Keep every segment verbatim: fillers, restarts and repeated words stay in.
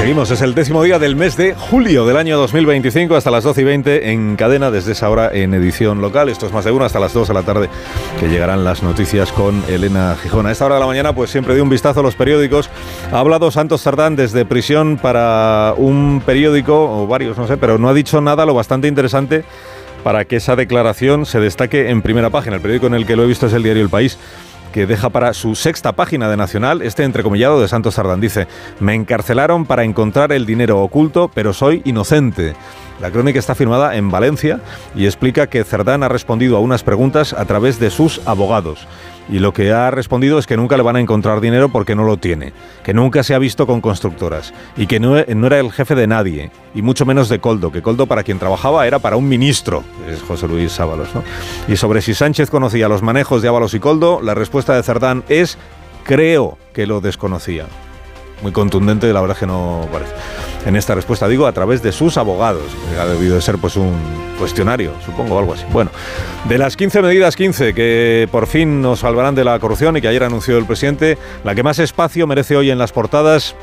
Seguimos, es el décimo día del mes de julio del año dos mil veinticinco, hasta las doce y veinte en cadena, desde esa hora en edición local. Esto es Más de Uno, hasta las dos de la tarde, que llegarán las noticias con Elena Gijón. A esta hora de la mañana, pues siempre de un vistazo a los periódicos. Ha hablado Santos Cerdán desde prisión para un periódico, o varios, no sé, pero no ha dicho nada lo bastante interesante para que esa declaración se destaque en primera página. El periódico en el que lo he visto es el diario El País, que deja para su sexta página de Nacional este entrecomillado de Santos Cerdán. Dice: me encarcelaron para encontrar el dinero oculto, pero soy inocente. La crónica está firmada en Valencia y explica que Cerdán ha respondido a unas preguntas a través de sus abogados. Y lo que ha respondido es que nunca le van a encontrar dinero porque no lo tiene, que nunca se ha visto con constructoras y que no, no era el jefe de nadie, y mucho menos de Koldo, que Koldo para quien trabajaba era para un ministro, es José Luis Ábalos, ¿no? Y sobre si Sánchez conocía los manejos de Ábalos y Koldo, la respuesta de Cerdán es: creo que lo desconocía. Muy contundente, la verdad es que no parece. En esta respuesta, digo, a través de sus abogados. Ha debido de ser pues un cuestionario, supongo, o algo así. Bueno, de las quince medidas, quince que por fin nos salvarán de la corrupción y que ayer anunció el presidente, la que más espacio merece hoy en las portadas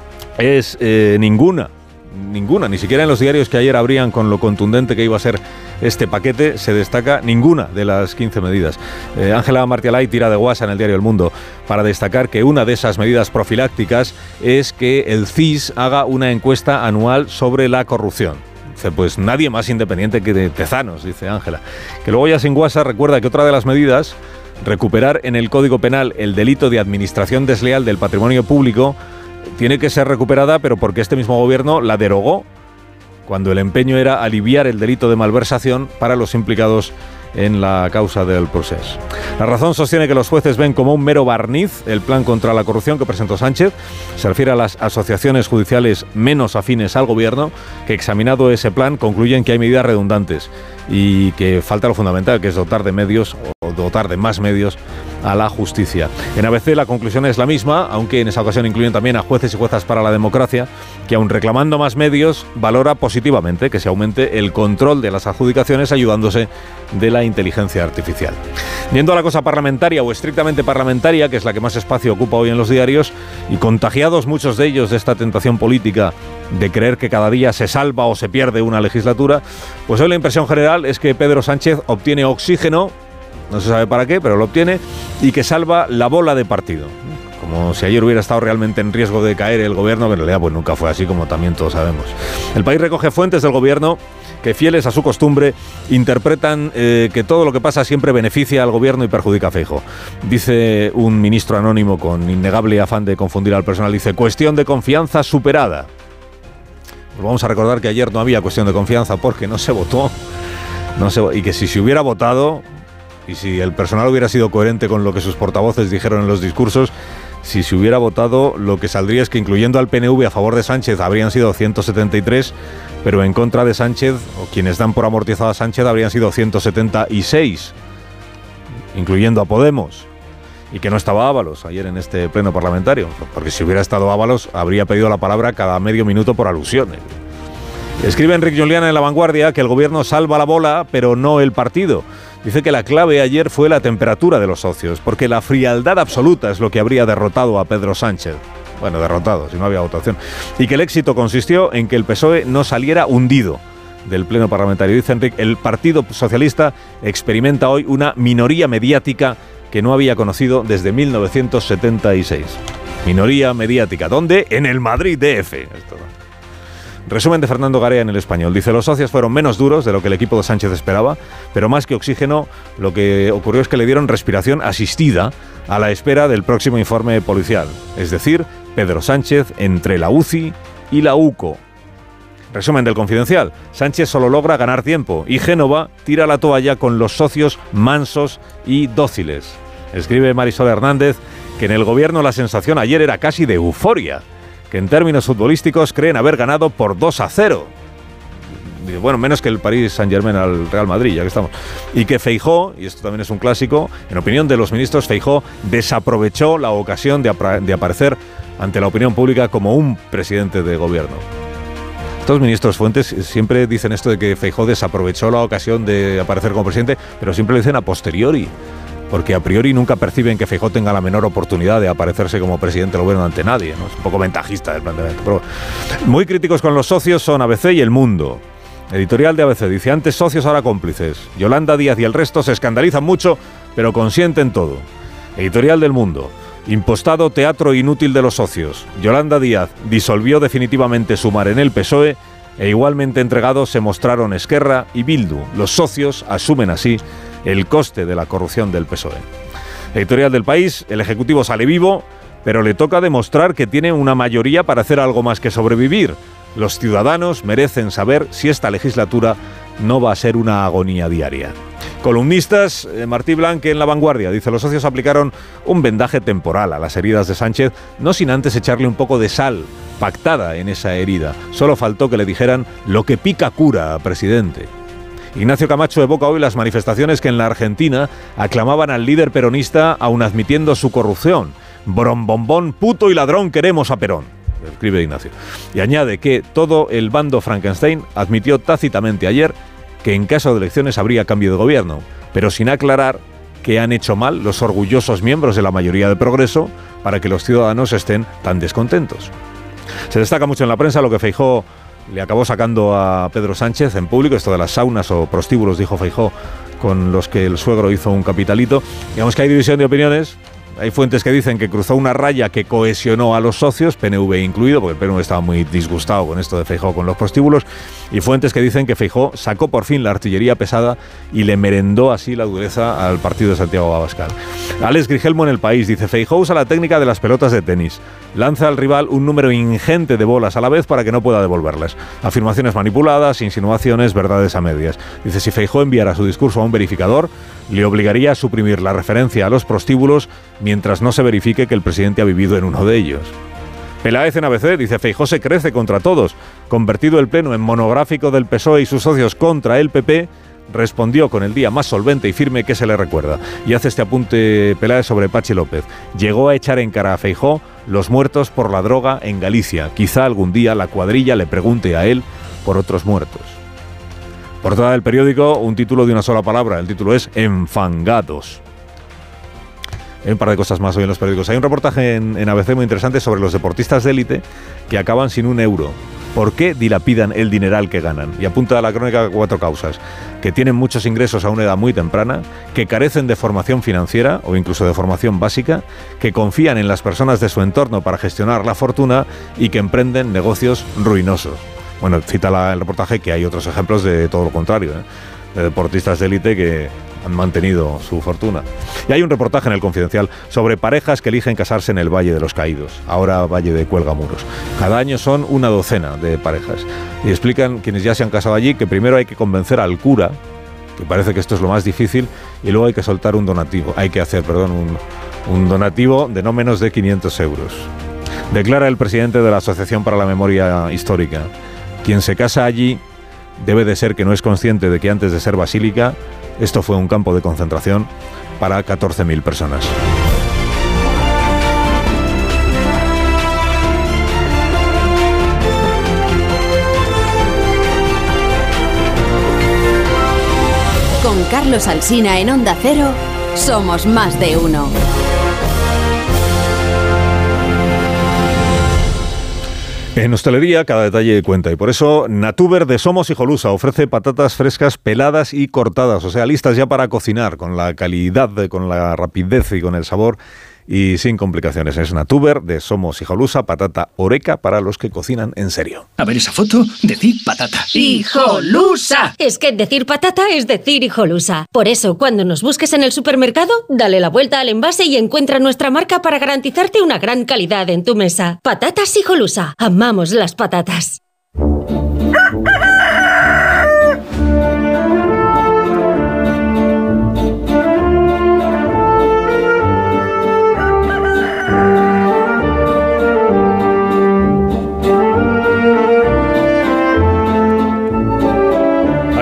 es eh, ninguna. Ninguna, ni siquiera en los diarios que ayer abrían con lo contundente que iba a ser este paquete, se destaca ninguna de las quince medidas. Ángela eh, Martialay tira de guasa en el diario El Mundo para destacar que una de esas medidas profilácticas es que el C I S haga una encuesta anual sobre la corrupción. Dice, pues nadie más independiente que de Tezanos, dice Ángela. Que luego ya sin guasa recuerda que otra de las medidas, recuperar en el Código Penal el delito de administración desleal del patrimonio público, tiene que ser recuperada, pero porque este mismo gobierno la derogó, cuando el empeño era aliviar el delito de malversación para los implicados en la causa del Procés. La Razón sostiene que los jueces ven como un mero barniz el plan contra la corrupción que presentó Sánchez. Se refiere a las asociaciones judiciales menos afines al gobierno, que examinado ese plan concluyen que hay medidas redundantes y que falta lo fundamental, que es dotar de medios o dotar de más medios a la justicia. En A B C la conclusión es la misma, aunque en esa ocasión incluyen también a jueces y juezas para la democracia, que aun reclamando más medios, valora positivamente que se aumente el control de las adjudicaciones ayudándose de la inteligencia artificial. Yendo a la cosa parlamentaria o estrictamente parlamentaria, que es la que más espacio ocupa hoy en los diarios, y contagiados muchos de ellos de esta tentación política de creer que cada día se salva o se pierde una legislatura, pues hoy la impresión general es que Pedro Sánchez obtiene oxígeno, no se sabe para qué, pero lo obtiene, y que salva la bola de partido. Como si ayer hubiera estado realmente en riesgo de caer el gobierno, que en realidad pues nunca fue así, como también todos sabemos. El País recoge fuentes del gobierno que, fieles a su costumbre, interpretan eh, que todo lo que pasa siempre beneficia al gobierno y perjudica a Feijóo. Dice un ministro anónimo con innegable afán de confundir al personal, dice: cuestión de confianza superada. Pues vamos a recordar que ayer no había cuestión de confianza porque no se votó, no se, y que si se hubiera votado, y si el personal hubiera sido coherente con lo que sus portavoces dijeron en los discursos, si se hubiera votado, lo que saldría es que, incluyendo al P N V a favor de Sánchez, habrían sido ciento setenta y tres, pero en contra de Sánchez, o quienes dan por amortizado a Sánchez, habrían sido ciento setenta y seis, incluyendo a Podemos. Y que no estaba Ábalos ayer en este pleno parlamentario, porque si hubiera estado Ábalos, habría pedido la palabra cada medio minuto por alusiones. Escribe Enric Juliana en La Vanguardia que el gobierno salva la bola, pero no el partido. Dice que la clave ayer fue la temperatura de los socios, porque la frialdad absoluta es lo que habría derrotado a Pedro Sánchez. Bueno, derrotado, si no había votación. Y que el éxito consistió en que el P S O E no saliera hundido del pleno parlamentario. Dice Enric, el Partido Socialista experimenta hoy una minoría mediática que no había conocido desde mil novecientos setenta y seis. Minoría mediática. ¿Dónde? En el Madrid D F. Esto. Resumen de Fernando Garea en El Español. Dice: los socios fueron menos duros de lo que el equipo de Sánchez esperaba, pero más que oxígeno, lo que ocurrió es que le dieron respiración asistida a la espera del próximo informe policial. Es decir, Pedro Sánchez entre la U C I y la U C O. Resumen del Confidencial. Sánchez solo logra ganar tiempo y Génova tira la toalla con los socios mansos y dóciles. Escribe Marisol Hernández que en el gobierno la sensación ayer era casi de euforia, que en términos futbolísticos creen haber ganado por dos a cero. Bueno, menos que el Paris Saint-Germain al Real Madrid, ya que estamos. Y que Feijóo, y esto también es un clásico, en opinión de los ministros, Feijóo desaprovechó la ocasión de, ap- de aparecer ante la opinión pública como un presidente de gobierno. Estos ministros fuentes siempre dicen esto de que Feijóo desaprovechó la ocasión de aparecer como presidente, pero siempre lo dicen a posteriori. porque a priori nunca perciben que Feijóo tenga la menor oportunidad de aparecerse como presidente del gobierno ante nadie, ¿no? Es un poco ventajista el planteamiento. Pero muy críticos con los socios son A B C y El Mundo. Editorial de A B C dice: antes socios, ahora cómplices. Yolanda Díaz y el resto se escandalizan mucho, pero consienten todo. Editorial del Mundo: impostado teatro inútil de los socios. Yolanda Díaz disolvió definitivamente Sumar en el P S O E e igualmente entregados se mostraron Esquerra y Bildu. Los socios asumen así el coste de la corrupción del P S O E. Editorial del País: el Ejecutivo sale vivo, pero le toca demostrar que tiene una mayoría para hacer algo más que sobrevivir. Los ciudadanos merecen saber si esta legislatura no va a ser una agonía diaria. Columnistas, eh, Martí Blanque en La Vanguardia dice: los socios aplicaron un vendaje temporal a las heridas de Sánchez, no sin antes echarle un poco de sal pactada en esa herida. Solo faltó que le dijeran: lo que pica cura, presidente. Ignacio Camacho evoca hoy las manifestaciones que en la Argentina aclamaban al líder peronista aun admitiendo su corrupción. Brombombón, puto y ladrón, queremos a Perón, escribe Ignacio. Y añade que todo el bando Frankenstein admitió tácitamente ayer que en caso de elecciones habría cambio de gobierno, pero sin aclarar qué han hecho mal los orgullosos miembros de la mayoría de Progreso para que los ciudadanos estén tan descontentos. Se destaca mucho en la prensa lo que Feijóo le acabó sacando a Pedro Sánchez en público, esto de las saunas o prostíbulos, dijo Feijóo, con los que el suegro hizo un capitalito. Digamos que hay división de opiniones. Hay fuentes que dicen que cruzó una raya que cohesionó a los socios, P N V incluido, porque el P N V estaba muy disgustado con esto de Feijóo con los prostíbulos, y fuentes que dicen que Feijóo sacó por fin la artillería pesada y le merendó así la dureza al partido de Santiago Abascal. Alex Grigelmo en El País dice: Feijóo usa la técnica de las pelotas de tenis. Lanza al rival un número ingente de bolas a la vez para que no pueda devolverlas. Afirmaciones manipuladas, insinuaciones, verdades a medias. Dice: si Feijóo enviara su discurso a un verificador, le obligaría a suprimir la referencia a los prostíbulos mientras no se verifique que el presidente ha vivido en uno de ellos. Peláez en A B C dice: Feijóo se crece contra todos. Convertido el pleno en monográfico del P S O E y sus socios contra el P P, respondió con el día más solvente y firme que se le recuerda. Y hace este apunte Peláez sobre Pachi López: llegó a echar en cara a Feijóo los muertos por la droga en Galicia. Quizá algún día la cuadrilla le pregunte a él por otros muertos. Portada del periódico, un título de una sola palabra. El título es Enfangados. Hay un par de cosas más hoy en los periódicos. Hay un reportaje en, en A B C muy interesante sobre los deportistas de élite que acaban sin un euro. ¿Por qué dilapidan el dineral que ganan? Y apunta a la crónica cuatro causas: que tienen muchos ingresos a una edad muy temprana, que carecen de formación financiera o incluso de formación básica, que confían en las personas de su entorno para gestionar la fortuna y que emprenden negocios ruinosos. Bueno, cita la, el reportaje que hay otros ejemplos de todo lo contrario, ¿eh? De deportistas de élite que han mantenido su fortuna. Y hay un reportaje en El Confidencial sobre parejas que eligen casarse en el Valle de los Caídos, ahora Valle de Cuelgamuros. Cada año son una docena de parejas. Y explican quienes ya se han casado allí que primero hay que convencer al cura, que parece que esto es lo más difícil, y luego hay que soltar un donativo. Hay que hacer, perdón, un, un donativo de no menos de quinientos euros. Declara el presidente de la Asociación para la Memoria Histórica: quien se casa allí debe de ser que no es consciente de que antes de ser basílica, esto fue un campo de concentración para catorce mil personas. Con Carlos Alsina en Onda Cero, somos más de uno. En hostelería cada detalle cuenta y por eso Natuber de Somos Hijolusa ofrece patatas frescas peladas y cortadas, o sea, listas ya para cocinar, con la calidad, con la rapidez y con el sabor y sin complicaciones. Es Natuber de Somos Hijolusa, patata oreca para los que cocinan en serio. A ver esa foto, decir patata. ¡Hijolusa! Es que decir patata es decir hijolusa. Por eso, cuando nos busques en el supermercado, dale la vuelta al envase y encuentra nuestra marca para garantizarte una gran calidad en tu mesa. Patatas Hijolusa. Amamos las patatas.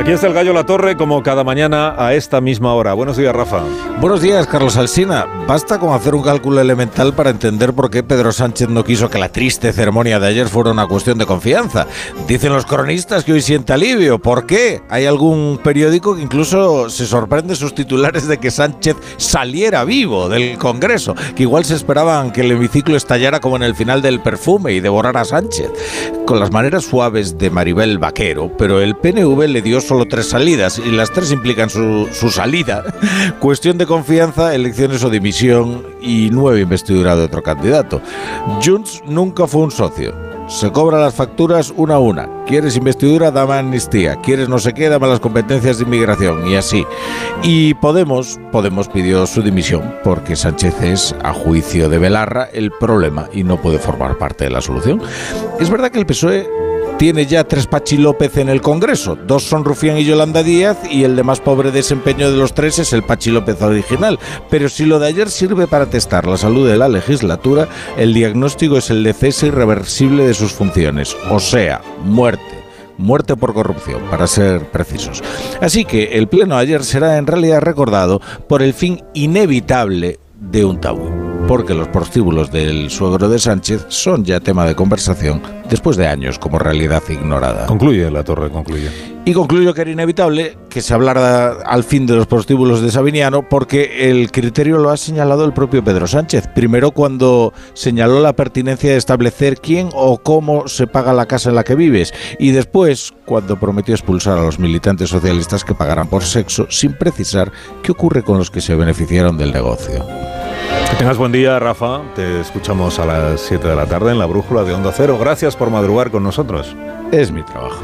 Aquí está el Gallo La Torre, como cada mañana a esta misma hora. Buenos días, Rafa. Buenos días, Carlos Alsina. Basta con hacer un cálculo elemental para entender por qué Pedro Sánchez no quiso que la triste ceremonia de ayer fuera una cuestión de confianza. Dicen los cronistas que hoy siente alivio. ¿Por qué? Hay algún periódico que incluso se sorprende sus titulares de que Sánchez saliera vivo del Congreso, que igual se esperaban que el hemiciclo estallara como en el final del Perfume y devorara a Sánchez. Con las maneras suaves de Maribel Vaquero, pero el P N V le dio solo tres salidas y las tres implican su, su salida. Cuestión de confianza, elecciones o dimisión y nueva investidura de otro candidato. Junts nunca fue un socio. Se cobran las facturas una a una. ¿Quieres investidura? Dame amnistía. ¿Quieres no sé qué? Dame las competencias de inmigración. Y así. Y Podemos, Podemos pidió su dimisión porque Sánchez es, a juicio de Belarra, el problema y no puede formar parte de la solución. Es verdad que el P S O E tiene ya tres Pachi López en el Congreso. Dos son Rufián y Yolanda Díaz y el de más pobre desempeño de los tres es el Pachi López original. Pero si lo de ayer sirve para testar la salud de la legislatura, el diagnóstico es el de cese irreversible de sus funciones. O sea, muerte. Muerte por corrupción, para ser precisos. Así que el pleno de ayer será en realidad recordado por el fin inevitable de un tabú. Porque los prostíbulos del suegro de Sánchez son ya tema de conversación después de años como realidad ignorada. Concluye La Torre, concluye. Y concluyo que era inevitable que se hablara al fin de los prostíbulos de Sabiniano porque el criterio lo ha señalado el propio Pedro Sánchez. Primero cuando señaló la pertinencia de establecer quién o cómo se paga la casa en la que vives. Y después cuando prometió expulsar a los militantes socialistas que pagaran por sexo sin precisar qué ocurre con los que se beneficiaron del negocio. Que tengas buen día, Rafa. Te escuchamos a las siete de la tarde en la Brújula de Onda Cero. Gracias por madrugar con nosotros. Es mi trabajo.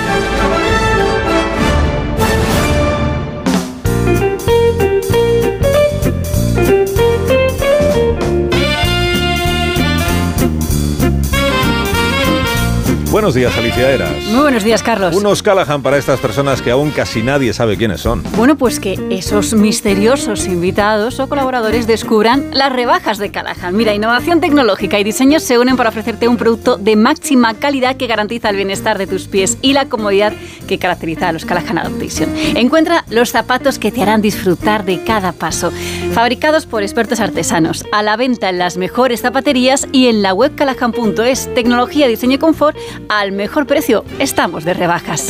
Buenos días, Alicia Eras. Muy buenos días, Carlos. Unos Callahan para estas personas que aún casi nadie sabe quiénes son. Bueno, pues que esos misteriosos invitados o colaboradores descubran las rebajas de Callahan. Mira, innovación tecnológica y diseño se unen para ofrecerte un producto de máxima calidad que garantiza el bienestar de tus pies y la comodidad que caracteriza a los Callahan Adaptation. Encuentra los zapatos que te harán disfrutar de cada paso. Fabricados por expertos artesanos, a la venta en las mejores zapaterías y en la web callahan punto es. Tecnología, diseño y confort al mejor precio. Estamos de rebajas.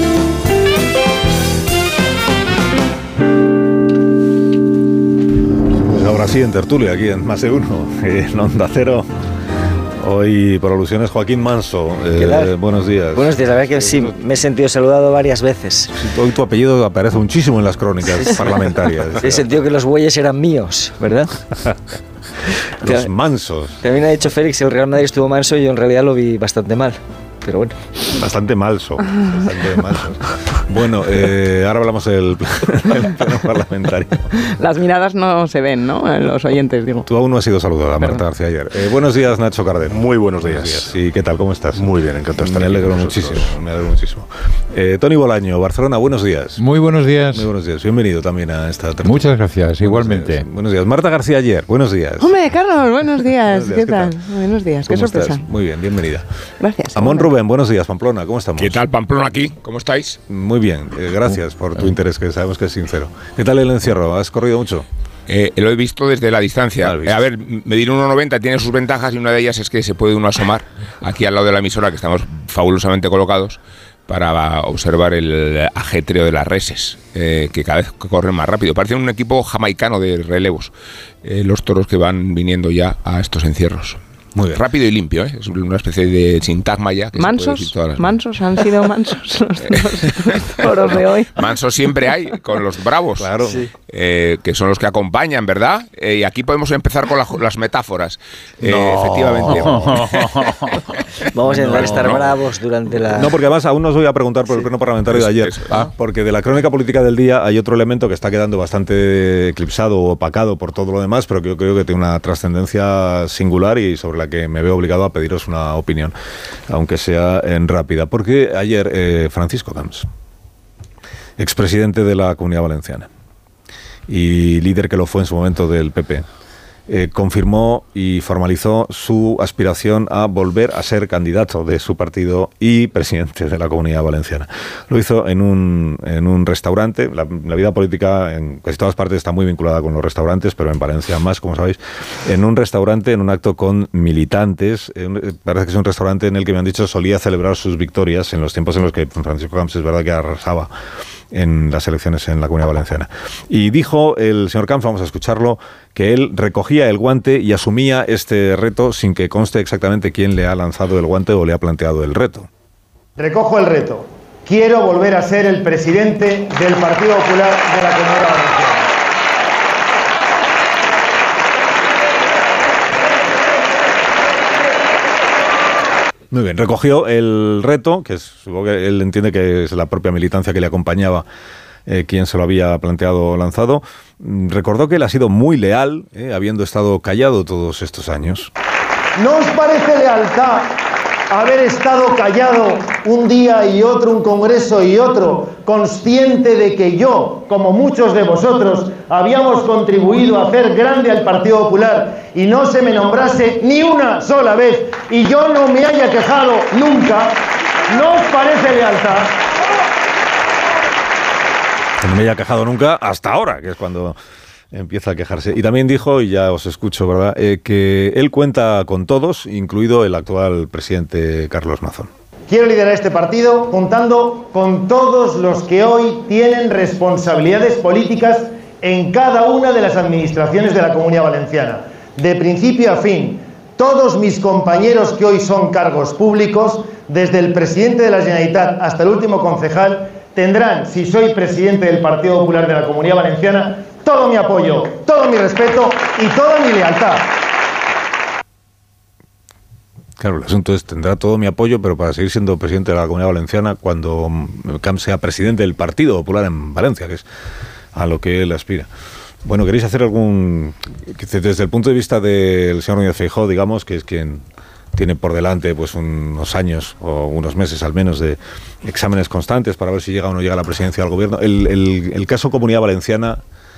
Pues ahora sí, en tertulia, aquí en Más de Uno, en Onda Cero. Hoy, por alusiones, Joaquín Manso. Eh, buenos días. Buenos días, la verdad que sí, me he sentido saludado varias veces. Sí, hoy tu apellido aparece muchísimo en las crónicas sí, parlamentarias. Sí, he sentido que los bueyes eran míos, ¿verdad? Los mansos. También ha dicho Félix, el Real Madrid estuvo manso y yo en realidad lo vi bastante mal. Pero bueno. Bastante malso. Bastante malso. Bueno, eh, ahora hablamos del pleno parlamentario. Las miradas no se ven, ¿no? Los oyentes, digo. Tú aún no has sido saludada, Marta García ayer. Eh, buenos días, Nacho Cardero. Muy buenos días. buenos días. ¿Y qué tal? ¿Cómo estás? Muy bien, encantado de estar Me alegro muchísimo. Me alegro muchísimo. Eh, Tony Bolaño, Barcelona, buenos días. Muy buenos días. Muy buenos días. Bienvenido también a esta tertulia. Muchas gracias, buenos igualmente. Días. Buenos días. Marta García ayer, buenos días. Hombre, Carlos, buenos días. buenos días. ¿Qué, ¿Qué tal? tal? Buenos días, qué sorpresa. Estás? Muy bien, bienvenida. Gracias. Amón Rubén, buenos días, Pamplona. ¿Cómo estamos? ¿Qué tal, Pamplona, aquí? ¿Cómo estáis? Muy bien, eh, gracias por tu interés, que sabemos que es sincero. ¿Qué tal el encierro? ¿Has corrido mucho? Eh, lo he visto desde la distancia. Eh, a ver, medir uno noventa tiene sus ventajas y una de ellas es que se puede uno asomar aquí al lado de la emisora, que estamos fabulosamente colocados, para observar el ajetreo de las reses, eh, que cada vez corren más rápido. Parecen un equipo jamaicano de relevos, eh, los toros que van viniendo ya a estos encierros. Muy bien. Rápido y limpio, ¿eh? Es una especie de sintagma ya. Que ¿Mansos? Se puede decir todas las... ¿Mansos? ¿Han sido mansos los, los, los toros de hoy? Mansos siempre hay, con los bravos, claro. Sí. eh, que son los que acompañan, ¿verdad? Eh, y aquí podemos empezar con la, las metáforas. Eh, no. Efectivamente. Vamos a intentar no, estar no. bravos durante la... No, porque además aún os voy a preguntar por el pleno parlamentario eso, de ayer. Eso, ah, porque de la crónica política del día hay otro elemento que está quedando bastante eclipsado o opacado por todo lo demás, pero que yo creo que tiene una trascendencia singular y sobre la que me veo obligado a pediros una opinión, aunque sea en rápida. Porque ayer eh, Francisco Camps, expresidente de la Comunidad Valenciana y líder que lo fue en su momento del P P, eh, confirmó y formalizó su aspiración a volver a ser candidato de su partido y presidente de la Comunidad Valenciana. Lo hizo en un, en un restaurante. La, la vida política en casi todas partes está muy vinculada con los restaurantes, pero en Valencia más, como sabéis, en un restaurante, en un acto con militantes. En, parece que es un restaurante en el que me han dicho solía celebrar sus victorias en los tiempos en los que Francisco Camps es verdad que arrasaba en las elecciones en la Comunidad Valenciana. Y dijo el señor Camps, vamos a escucharlo, que él recogía el guante y asumía este reto sin que conste exactamente quién le ha lanzado el guante o le ha planteado el reto. Recojo el reto. Quiero volver a ser el presidente del Partido Popular de la Comunidad Valenciana. Muy bien, recogió el reto, que es, supongo que él entiende que es la propia militancia que le acompañaba eh, quien se lo había planteado o lanzado. Recordó que él ha sido muy leal, eh, habiendo estado callado todos estos años. ¿No os parece lealtad haber estado callado un día y otro, un congreso y otro, consciente de que yo, como muchos de vosotros, habíamos contribuido a hacer grande al Partido Popular y no se me nombrase ni una sola vez y yo no me haya quejado nunca? ¿No os parece lealtad? Que no me haya quejado nunca hasta ahora, que es cuando empieza a quejarse. Y también dijo, y ya os escucho, ¿verdad?, eh, que él cuenta con todos, incluido el actual presidente Carlos Mazón. Quiero liderar este partido contando con todos los que hoy tienen responsabilidades políticas en cada una de las administraciones de la Comunidad Valenciana. De principio a fin, todos mis compañeros que hoy son cargos públicos, desde el presidente de la Generalitat hasta el último concejal, tendrán, si soy presidente del Partido Popular de la Comunidad Valenciana, todo mi apoyo, todo mi respeto y toda mi lealtad. Claro, el asunto es, tendrá todo mi apoyo, pero para seguir siendo presidente de la Comunidad Valenciana cuando Camps sea presidente del Partido Popular en Valencia, que es a lo que él aspira. Bueno, ¿queréis hacer algún... desde el punto de vista del señor Núñez Feijóo, digamos, que es quien tiene por delante pues unos años o unos meses al menos de exámenes constantes para ver si llega o no llega a la presidencia del gobierno, el, el, el caso Comunidad Valenciana,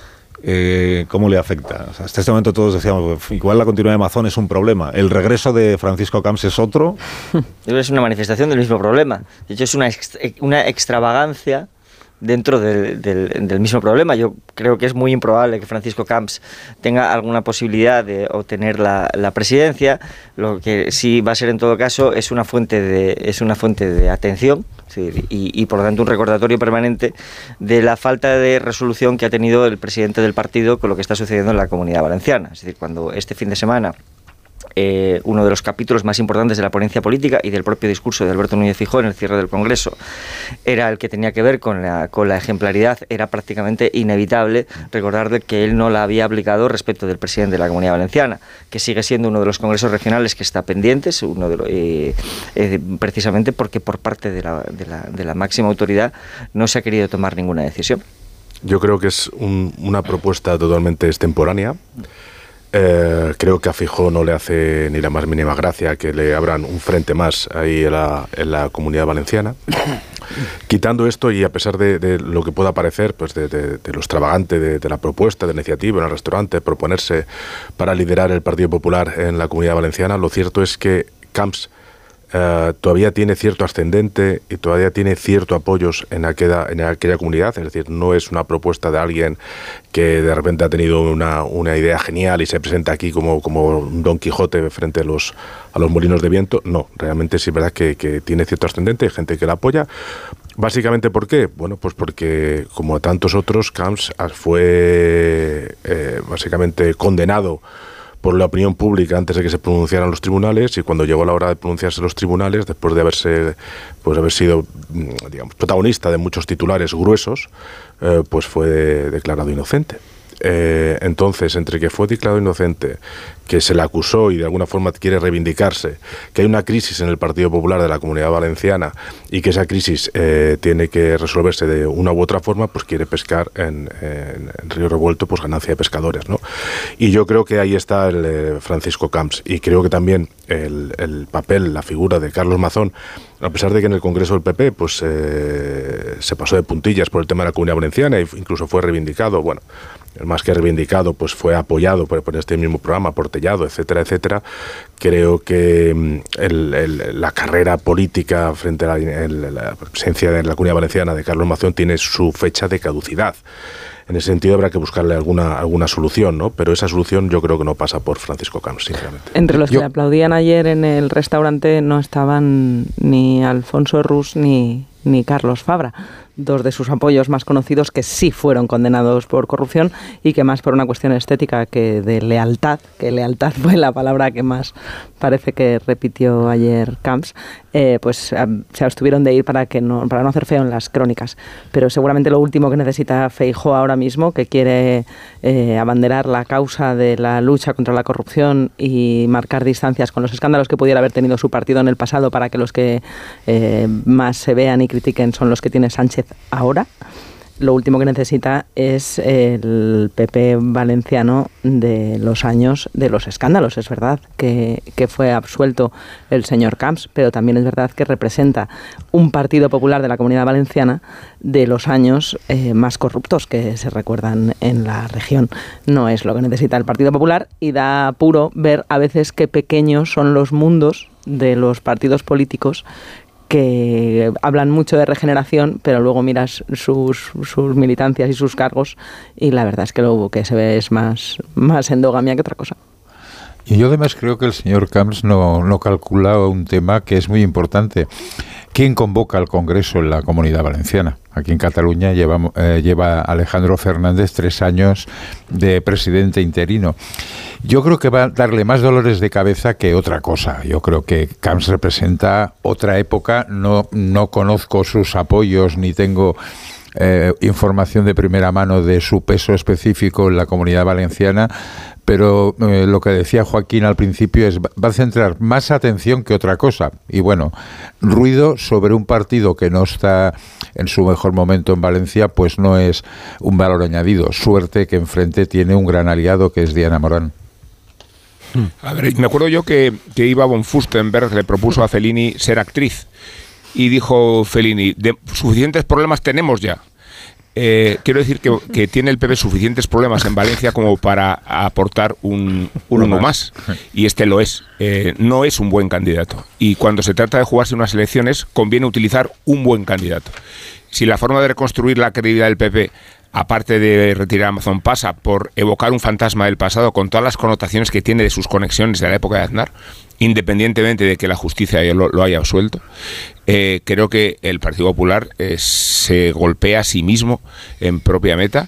Eh, ¿cómo le afecta? O sea, hasta este momento todos decíamos, igual la continuidad de Mazón es un problema. ¿El regreso de Francisco Camps es otro? Es una manifestación del mismo problema. De hecho, es una, ex, una extravagancia dentro del, del, del mismo problema. Yo creo que es muy improbable que Francisco Camps tenga alguna posibilidad de obtener la, la presidencia. Lo que sí va a ser en todo caso es una fuente de, es una fuente de atención, sí, y, y por lo tanto un recordatorio permanente de la falta de resolución que ha tenido el presidente del partido con lo que está sucediendo en la Comunidad Valenciana. Es decir, cuando este fin de semana Eh, uno de los capítulos más importantes de la ponencia política y del propio discurso de Alberto Núñez Feijóo en el cierre del Congreso era el que tenía que ver con la, con la ejemplaridad, era prácticamente inevitable recordarle que él no la había aplicado respecto del presidente de la Comunidad Valenciana, que sigue siendo uno de los congresos regionales que está pendiente, uno de los, eh, eh, precisamente porque por parte de la, de, la, de la máxima autoridad no se ha querido tomar ninguna decisión. Yo creo que es un, una propuesta totalmente extemporánea. Eh, creo que a Feijóo no le hace ni la más mínima gracia que le abran un frente más ahí en la, en la Comunidad Valenciana. Quitando esto, y a pesar de, de lo que pueda parecer, pues de, de, de lo extravagante de, de la propuesta, de la iniciativa en el restaurante, proponerse para liderar el Partido Popular en la Comunidad Valenciana, lo cierto es que Camps Uh, todavía tiene cierto ascendente y todavía tiene cierto apoyos en aquella, en aquella comunidad. Es decir, no es una propuesta de alguien que de repente ha tenido una, una idea genial y se presenta aquí como, como un Don Quijote frente a los, a los molinos de viento. No, realmente sí es verdad que, que tiene cierto ascendente, hay gente que la apoya. Básicamente, ¿por qué? Bueno, pues porque, como tantos otros, Camps fue eh, básicamente condenado por la opinión pública antes de que se pronunciaran los tribunales, y cuando llegó la hora de pronunciarse los tribunales, después de haberse pues haber sido, digamos, protagonista de muchos titulares gruesos, eh, pues fue declarado inocente. Eh, entonces, entre que fue declarado inocente, que se le acusó y de alguna forma quiere reivindicarse, que hay una crisis en el Partido Popular de la Comunidad Valenciana y que esa crisis eh, tiene que resolverse de una u otra forma, pues quiere pescar en, en, en río revuelto, pues ganancia de pescadores, ¿no? Y yo creo que ahí está el eh, Francisco Camps, y creo que también el, el papel, la figura de Carlos Mazón, a pesar de que en el Congreso del P P pues eh, se pasó de puntillas por el tema de la Comunidad Valenciana e incluso fue reivindicado, bueno, más que reivindicado, pues fue apoyado por, por este mismo programa, por Tellado, etcétera, etcétera. Creo que el, el, la carrera política frente a la, el, la presencia de la Comunidad Valenciana de Carlos Mazón tiene su fecha de caducidad. En ese sentido habrá que buscarle alguna alguna solución, ¿no? Pero esa solución yo creo que no pasa por Francisco Camps, sinceramente. Entre los yo... que le aplaudían ayer en el restaurante no estaban ni Alfonso Rus ni, ni Carlos Fabra, dos de sus apoyos más conocidos que sí fueron condenados por corrupción y que más por una cuestión estética que de lealtad, que lealtad fue la palabra que más parece que repitió ayer Camps, eh, pues eh, se abstuvieron de ir para que no para no hacer feo en las crónicas. Pero seguramente lo último que necesita Feijóo ahora mismo, que quiere eh, abanderar la causa de la lucha contra la corrupción y marcar distancias con los escándalos que pudiera haber tenido su partido en el pasado para que los que eh, más se vean y critiquen son los que tiene Sánchez ahora, lo último que necesita es el P P valenciano de los años de los escándalos. Es verdad que, que fue absuelto el señor Camps, pero también es verdad que representa un Partido Popular de la Comunidad Valenciana de los años eh, más corruptos que se recuerdan en la región. No es lo que necesita el Partido Popular y da apuro ver a veces qué pequeños son los mundos de los partidos políticos que hablan mucho de regeneración, pero luego miras sus, sus militancias y sus cargos y la verdad es que lo que se ve es más, más endogamia que otra cosa. Y yo además creo que el señor Camps no, no calcula un tema que es muy importante. ¿Quién convoca al Congreso en la Comunidad Valenciana? Aquí en Cataluña lleva, eh, lleva Alejandro Fernández tres años de presidente interino. Yo creo que va a darle más dolores de cabeza que otra cosa. Yo creo que Camps representa otra época. No, no conozco sus apoyos ni tengo eh, información de primera mano de su peso específico en la Comunidad Valenciana. Pero eh, lo que decía Joaquín al principio es, va a centrar más atención que otra cosa. Y bueno, ruido sobre un partido que no está en su mejor momento en Valencia, pues no es un valor añadido. Suerte que enfrente tiene un gran aliado que es Diana Morán. A ver, me acuerdo yo que, que Iva von Furstenberg le propuso a Fellini ser actriz. Y dijo Fellini, de, suficientes problemas tenemos ya. Eh, quiero decir que, que tiene el P P suficientes problemas en Valencia como para aportar un, uno, uno más. más. Y este lo es. Eh, no es un buen candidato. Y cuando se trata de jugarse unas elecciones, conviene utilizar un buen candidato. Si la forma de reconstruir la credibilidad del P P, aparte de retirar a Mazón, pasa por evocar un fantasma del pasado con todas las connotaciones que tiene de sus conexiones de la época de Aznar, independientemente de que la justicia lo, lo haya absuelto, eh, creo que el Partido Popular eh, se golpea a sí mismo en propia meta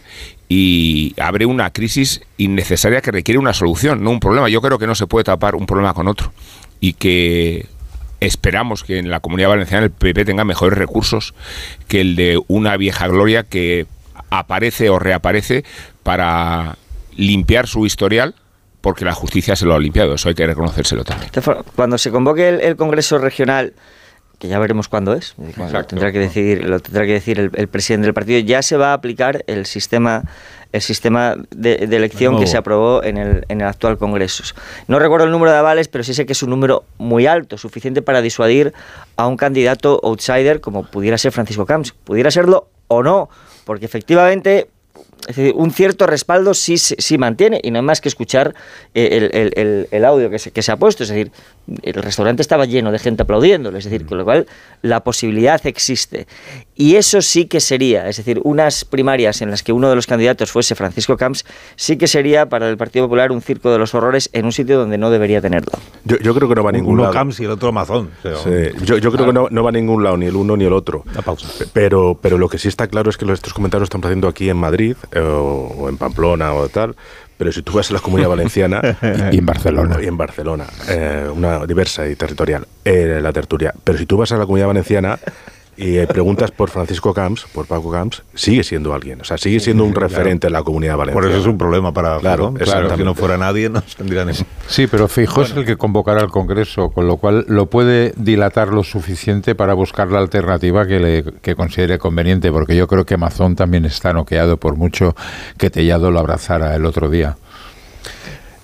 y abre una crisis innecesaria que requiere una solución, no un problema. Yo creo que no se puede tapar un problema con otro y que esperamos que en la Comunidad Valenciana el P P tenga mejores recursos que el de una vieja gloria que aparece o reaparece para limpiar su historial, porque la justicia se lo ha limpiado, eso hay que reconocérselo también. Cuando se convoque el, el Congreso Regional, que ya veremos cuándo es, lo tendrá que decidir, lo tendrá que decir el, el presidente del partido, ya se va a aplicar el sistema el sistema de, de elección no. que se aprobó en el, en el actual Congreso. No recuerdo el número de avales, pero sí sé que es un número muy alto, suficiente para disuadir a un candidato outsider como pudiera ser Francisco Camps. Pudiera serlo o no, porque efectivamente es decir, un cierto respaldo sí, sí mantiene, y no hay más que escuchar el, el, el, el audio que se, que se ha puesto. Es decir, el restaurante estaba lleno de gente aplaudiéndole, es decir, con lo cual la posibilidad existe. Y eso sí que sería, es decir, unas primarias en las que uno de los candidatos fuese Francisco Camps, sí que sería para el Partido Popular un circo de los horrores en un sitio donde no debería tenerlo. Yo, yo creo que no va a ningún uno lado. Uno Camps y el otro Mazón. Pero... Sí, yo, yo creo que no, no va a ningún lado, ni el uno ni el otro. La pausa. Pero, pero lo que sí está claro es que estos comentarios están haciendo aquí en Madrid, eh, o en Pamplona o tal, pero si tú vas a la Comunidad Valenciana eh, y en Barcelona y en Barcelona eh, una diversa y territorial eh, la tertulia, pero si tú vas a la Comunidad Valenciana y eh, preguntas por Francisco Camps, por Paco Camps, sigue siendo alguien, o sea, sigue siendo un referente claro. en la Comunidad Valenciana. Por eso es un problema para claro, claro si no fuera nadie no tendrían eso. Sí, pero Feijóo bueno. es el que convocará al Congreso, con lo cual lo puede dilatar lo suficiente para buscar la alternativa que le que considere conveniente, porque yo creo que Mazón también está noqueado por mucho que Tellado lo abrazara el otro día.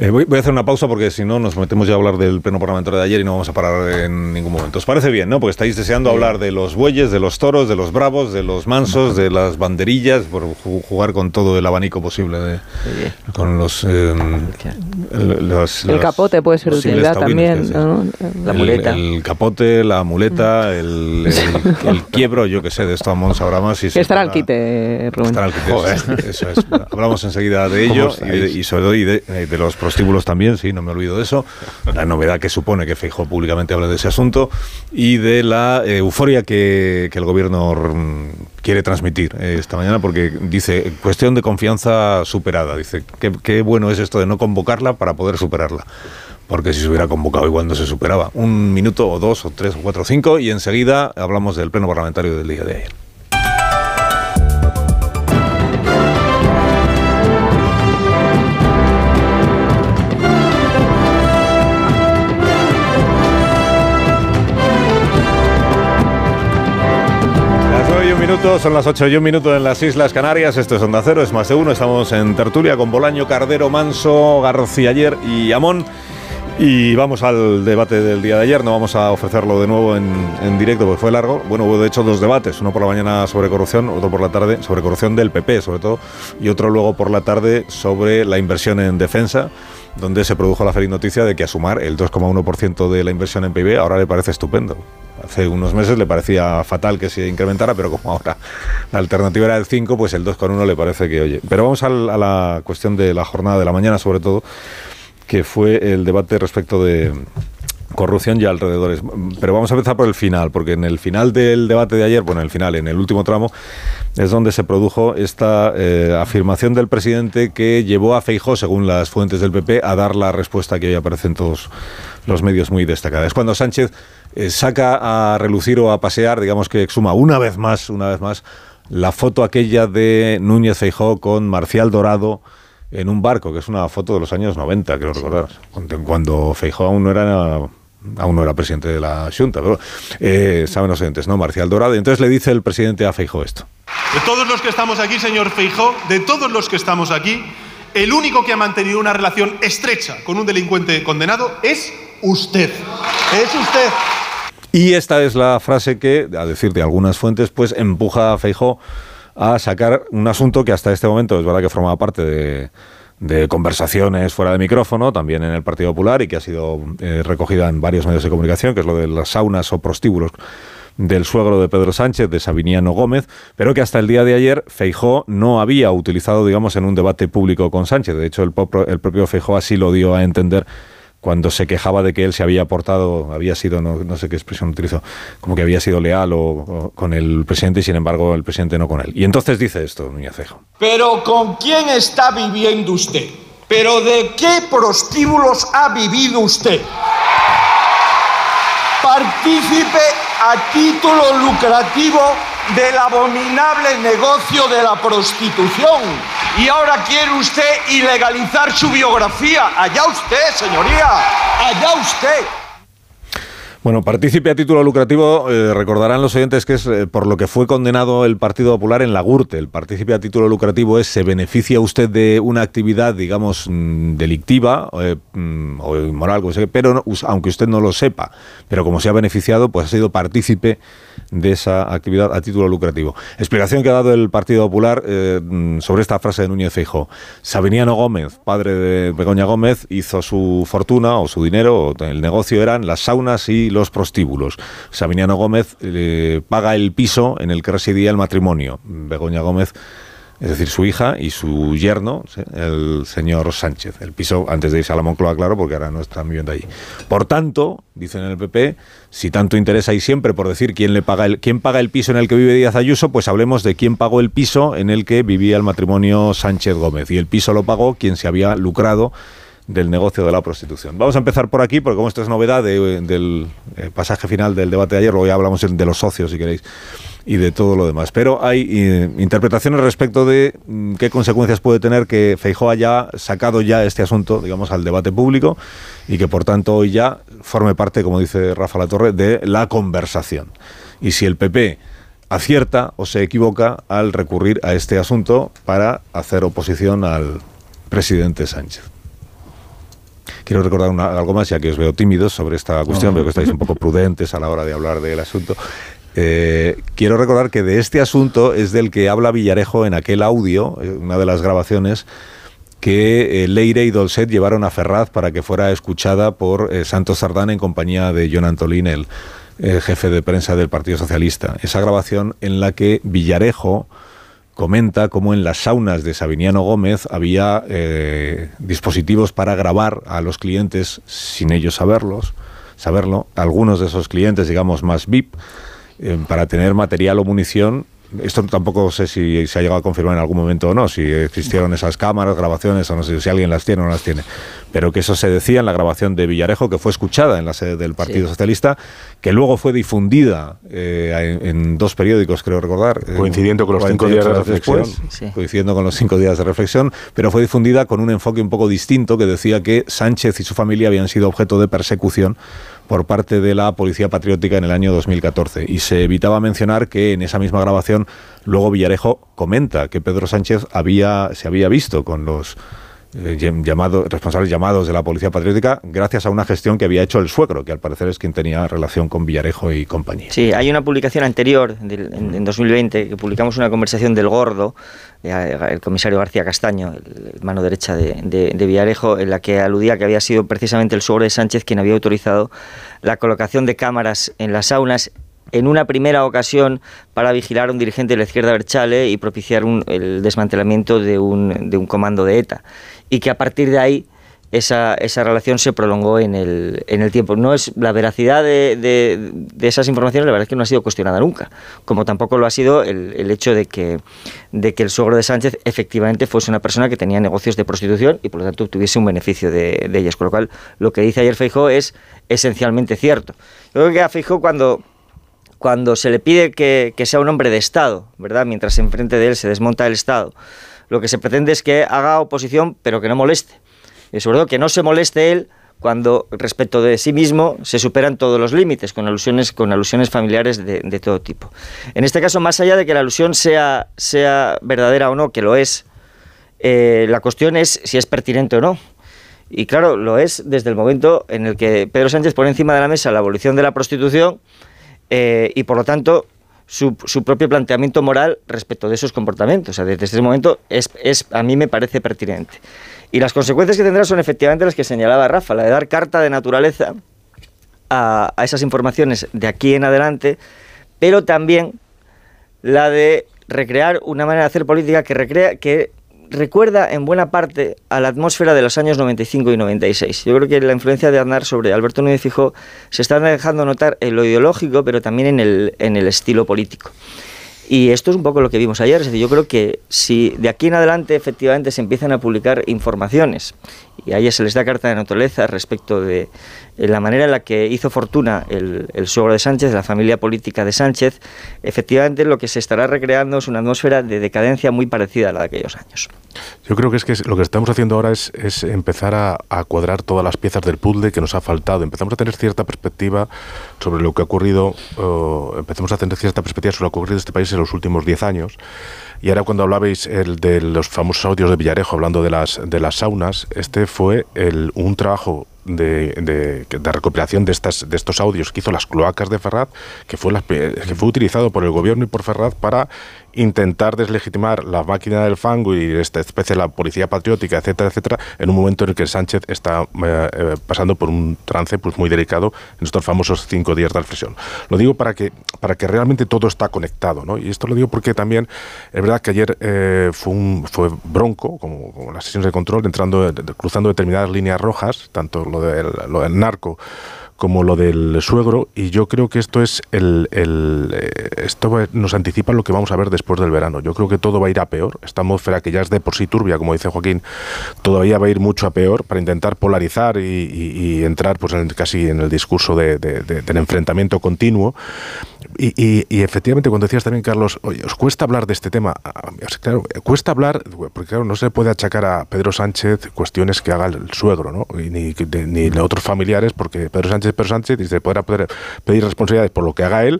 Eh, voy, voy a hacer una pausa porque si no nos metemos ya a hablar del pleno parlamentario de ayer y no vamos a parar en ningún momento. ¿Os parece bien, no? Porque estáis deseando sí. hablar de los bueyes, de los toros, de los bravos, de los mansos, de las banderillas, por jugar con todo el abanico posible, de, sí. con los, eh, el, los... El capote puede ser de utilidad también, ¿no? La muleta. El, el capote, la muleta, el, el, el quiebro, yo que sé, de esto a Mons habrá más. Y estará al quite, Rubén. Estará al quite, Joder. Eso es. Hablamos enseguida de ello y, de, y sobre todo y de, de los prostíbulos también, sí, no me olvido de eso, la novedad que supone que Feijóo públicamente hable de ese asunto y de la eh, euforia que, que el gobierno quiere transmitir eh, esta mañana, porque dice, cuestión de confianza superada, dice, qué, qué bueno es esto de no convocarla para poder superarla, porque si se hubiera convocado igual no se superaba. Un minuto o dos o tres o cuatro o cinco y enseguida hablamos del pleno parlamentario del día de ayer. Minutos, son las ocho y un minuto en las Islas Canarias. Esto es Onda Cero, es más de uno. Estamos en tertulia con Bolaño, Cardero, Manso, García Ayer y Amón. Y vamos al debate del día de ayer. No vamos a ofrecerlo de nuevo en, en directo porque fue largo. Bueno, hubo de hecho dos debates, uno por la mañana sobre corrupción, otro por la tarde sobre corrupción del P P sobre todo, y otro luego por la tarde sobre la inversión en defensa, donde se produjo la feliz noticia de que a sumar el dos coma uno por ciento de la inversión en P I B ahora le parece estupendo. Hace unos meses le parecía fatal que se incrementara, pero como ahora la alternativa era el cinco, pues el dos coma uno le parece que oye. Pero vamos al, a la cuestión de la jornada de la mañana, sobre todo, que fue el debate respecto de corrupción y alrededores. Pero vamos a empezar por el final, porque en el final del debate de ayer, bueno, en el final, en el último tramo, es donde se produjo esta eh, afirmación del presidente que llevó a Feijóo, según las fuentes del P P, a dar la respuesta que hoy aparece en todos los medios muy destacada. Es cuando Sánchez eh, saca a relucir o a pasear, digamos que exhuma una vez más, una vez más, la foto aquella de Núñez Feijóo con Marcial Dorado en un barco, que es una foto de los años noventa, creo recordar, cuando Feijóo aún no era... aún no era presidente de la Xunta, pero eh, saben los oyentes, ¿no? Marcial Dorado. Y entonces le dice el presidente a Feijóo esto. De todos los que estamos aquí, señor Feijóo, de todos los que estamos aquí, el único que ha mantenido una relación estrecha con un delincuente condenado es usted. Es usted. Y esta es la frase que, a decir de algunas fuentes, pues empuja a Feijóo a sacar un asunto que hasta este momento es verdad que formaba parte de... de conversaciones fuera de micrófono, también en el Partido Popular, y que ha sido eh, recogida en varios medios de comunicación, que es lo de las saunas o prostíbulos del suegro de Pedro Sánchez, de Sabiniano Gómez, pero que hasta el día de ayer Feijóo no había utilizado, digamos, en un debate público con Sánchez. De hecho, el, popro, el propio Feijóo así lo dio a entender cuando se quejaba de que él se había portado, había sido, no, no sé qué expresión utilizó, como que había sido leal o, o con el presidente y sin embargo el presidente no con él. Y entonces dice esto, Núñez Feijóo. ¿Pero con quién está viviendo usted? ¿Pero de qué prostíbulos ha vivido usted? Partícipe a título lucrativo del abominable negocio de la prostitución. Y ahora quiere usted ilegalizar su biografía. Allá usted, señoría. Allá usted. Bueno, partícipe a título lucrativo, eh, recordarán los oyentes que es eh, por lo que fue condenado el Partido Popular en la Gürtel. Partícipe a título lucrativo es, se beneficia usted de una actividad, digamos, mmm, delictiva eh, mmm, o inmoral, como sea, pero no, aunque usted no lo sepa, pero como se ha beneficiado, pues ha sido partícipe de esa actividad a título lucrativo. Explicación que ha dado el Partido Popular eh, sobre esta frase de Núñez Feijóo. Sabiniano Gómez, padre de Begoña Gómez, hizo su fortuna o su dinero, o el negocio eran las saunas y los prostíbulos. Sabiniano Gómez eh, paga el piso en el que residía el matrimonio. Begoña Gómez, es decir, su hija y su yerno, el señor Sánchez. El piso antes de irse a la Moncloa, claro, porque ahora no están viviendo allí. Por tanto, dicen en el P P, si tanto interesa y siempre por decir quién le paga el quién paga el piso en el que vive Díaz Ayuso, pues hablemos de quién pagó el piso en el que vivía el matrimonio Sánchez Gómez. Y el piso lo pagó quien se había lucrado del negocio de la prostitución. Vamos a empezar por aquí, porque como esto es novedad de, del eh, pasaje final del debate de ayer, luego ya hablamos de los socios, si queréis, y de todo lo demás. Pero hay eh, interpretaciones respecto de mm, qué consecuencias puede tener que Feijóo haya sacado ya este asunto, digamos, al debate público y que, por tanto, hoy ya forme parte, como dice Rafa Latorre, de la conversación. Y si el P P acierta o se equivoca al recurrir a este asunto para hacer oposición al presidente Sánchez. quiero recordar una, algo más, ya que os veo tímidos sobre esta cuestión, no. Veo que estáis un poco prudentes a la hora de hablar del asunto. Eh, quiero recordar que de este asunto es del que habla Villarejo en aquel audio, una de las grabaciones que eh, Leire y Dolcet llevaron a Ferraz para que fuera escuchada por eh, Santos Cerdán en compañía de Jon Antolín, el eh, jefe de prensa del Partido Socialista. Esa grabación en la que Villarejo comenta cómo en las saunas de Sabiniano Gómez había eh, dispositivos para grabar a los clientes sin ellos saberlos, saberlo. Algunos de esos clientes, digamos, más V I P, eh, para tener material o munición. Esto tampoco sé si se ha llegado a confirmar en algún momento o no, si existieron esas cámaras, grabaciones, o no sé si alguien las tiene o no las tiene. Pero que eso se decía en la grabación de Villarejo, que fue escuchada en la sede del Partido sí. Socialista, que luego fue difundida eh, en, en dos periódicos, creo recordar. Coincidiendo con los cinco días de reflexión. Después, sí. Coincidiendo con los cinco días de reflexión, pero fue difundida con un enfoque un poco distinto, que decía que Sánchez y su familia habían sido objeto de persecución por parte de la Policía Patriótica en el año dos mil catorce. Y se evitaba mencionar que en esa misma grabación luego Villarejo comenta que Pedro Sánchez había, se había visto con los eh, llamados, responsables llamados de la Policía Patriótica gracias a una gestión que había hecho el suegro, que al parecer es quien tenía relación con Villarejo y compañía. Sí, hay una publicación anterior, del, en, en dos mil veinte, que publicamos una conversación del Gordo, el comisario García Castaño, el mano derecha de, de, de Villarejo, en la que aludía que había sido precisamente el suegro de Sánchez quien había autorizado la colocación de cámaras en las saunas en una primera ocasión para vigilar a un dirigente de la izquierda abertzale y propiciar un, el desmantelamiento de un, de un comando de ETA, y que a partir de ahí esa, esa relación se prolongó en el, en el tiempo. No es la veracidad de, de, de esas informaciones, la verdad es que no ha sido cuestionada nunca, como tampoco lo ha sido el, el hecho de que, de que el suegro de Sánchez efectivamente fuese una persona que tenía negocios de prostitución y por lo tanto tuviese un beneficio de, de ellas, con lo cual lo que dice ayer Feijóo es esencialmente cierto. Yo creo que a Feijóo cuando... Cuando se le pide que, que sea un hombre de Estado, ¿verdad?, mientras enfrente de él se desmonta el Estado, lo que se pretende es que haga oposición, pero que no moleste. Y sobre todo que no se moleste él cuando respecto de sí mismo se superan todos los límites, con alusiones, con alusiones familiares de, de todo tipo. En este caso, más allá de que la alusión sea, sea verdadera o no, que lo es, eh, la cuestión es si es pertinente o no. Y claro, lo es desde el momento en el que Pedro Sánchez pone encima de la mesa la abolición de la prostitución, Eh, y por lo tanto su, su propio planteamiento moral respecto de esos comportamientos. O sea, desde ese momento es, es, a mí me parece pertinente. Y las consecuencias que tendrá son efectivamente las que señalaba Rafa, la de dar carta de naturaleza a, a esas informaciones de aquí en adelante, pero también la de recrear una manera de hacer política que recrea que recuerda en buena parte a la atmósfera de los años noventa y cinco y noventa y seis. Yo creo que la influencia de Aznar sobre Alberto Núñez Feijóo se está dejando notar en lo ideológico, pero también en el, en el estilo político. Y esto es un poco lo que vimos ayer. Es decir, yo creo que si de aquí en adelante efectivamente se empiezan a publicar informaciones y a ellas se les da carta de naturaleza respecto de la manera en la que hizo fortuna el, el suegro de Sánchez, la familia política de Sánchez, efectivamente lo que se estará recreando es una atmósfera de decadencia muy parecida a la de aquellos años. Yo creo que es que lo que estamos haciendo ahora es, es empezar a, a cuadrar todas las piezas del puzzle que nos ha faltado. Empezamos a tener cierta perspectiva sobre lo que ha ocurrido, uh, empezamos a tener cierta perspectiva sobre lo que ha ocurrido en este país en los últimos diez años. Y ahora cuando hablabais el, de los famosos audios de Villarejo hablando de las, de las saunas, este fue el, un trabajo de, de, de recopilación de estas de estos audios que hizo las cloacas de Ferraz, que fue, las, que fue utilizado por el gobierno y por Ferraz para intentar deslegitimar la máquina del fango y esta especie de la policía patriótica, etcétera, etcétera, en un momento en el que Sánchez está eh, eh, pasando por un trance pues muy delicado en estos famosos cinco días de reflexión. Lo digo para que para que realmente todo está conectado, ¿no? Y esto lo digo porque también es verdad que ayer eh, fue un fue bronco, como, como las sesiones de control, entrando de, cruzando determinadas líneas rojas, tanto lo del, lo del narco como lo del suegro, y yo creo que esto es el, el esto nos anticipa lo que vamos a ver después del verano. Yo creo que todo va a ir a peor. Esta atmósfera que ya es de por sí turbia, como dice Joaquín, todavía va a ir mucho a peor para intentar polarizar y, y, y entrar pues en, casi en el discurso de, de, de, del enfrentamiento continuo. Y, y, y efectivamente, cuando decías también, Carlos, oye, ¿os cuesta hablar de este tema? O sea, claro, cuesta hablar, porque claro, no se puede achacar a Pedro Sánchez cuestiones que haga el suegro, ¿no? Y ni, ni, ni otros familiares, porque Pedro Sánchez es Pedro Sánchez y se podrá poder pedir responsabilidades por lo que haga él,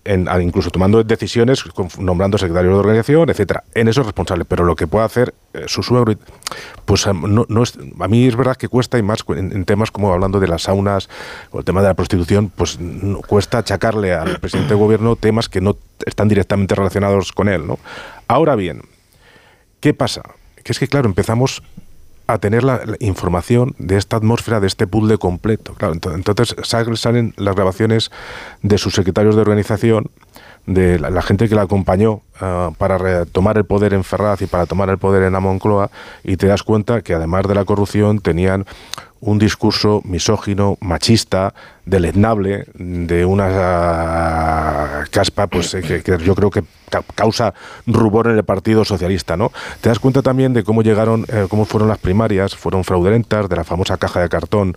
en, incluso tomando decisiones, nombrando secretarios de organización, etcétera. En eso es responsable, pero lo que puede hacer eh, su suegro, pues no, no es, a mí es verdad que cuesta, y más en, en temas como hablando de las saunas o el tema de la prostitución, pues no, cuesta achacarle al presidente de gobierno temas que no están directamente relacionados con él, ¿no? Ahora bien, ¿qué pasa? Que es que, claro, empezamos a tener la, la información de esta atmósfera, de este puzzle completo. Claro, entonces salen las grabaciones de sus secretarios de organización, de la, la gente que la acompañó uh, para tomar el poder en Ferraz y para tomar el poder en la Moncloa, y te das cuenta que además de la corrupción tenían un discurso misógino, machista, deleznable, de una uh, caspa pues que, que yo creo que ca causa rubor en el Partido Socialista, ¿no? Te das cuenta también de cómo llegaron, eh, cómo fueron las primarias, fueron fraudulentas, de la famosa caja de cartón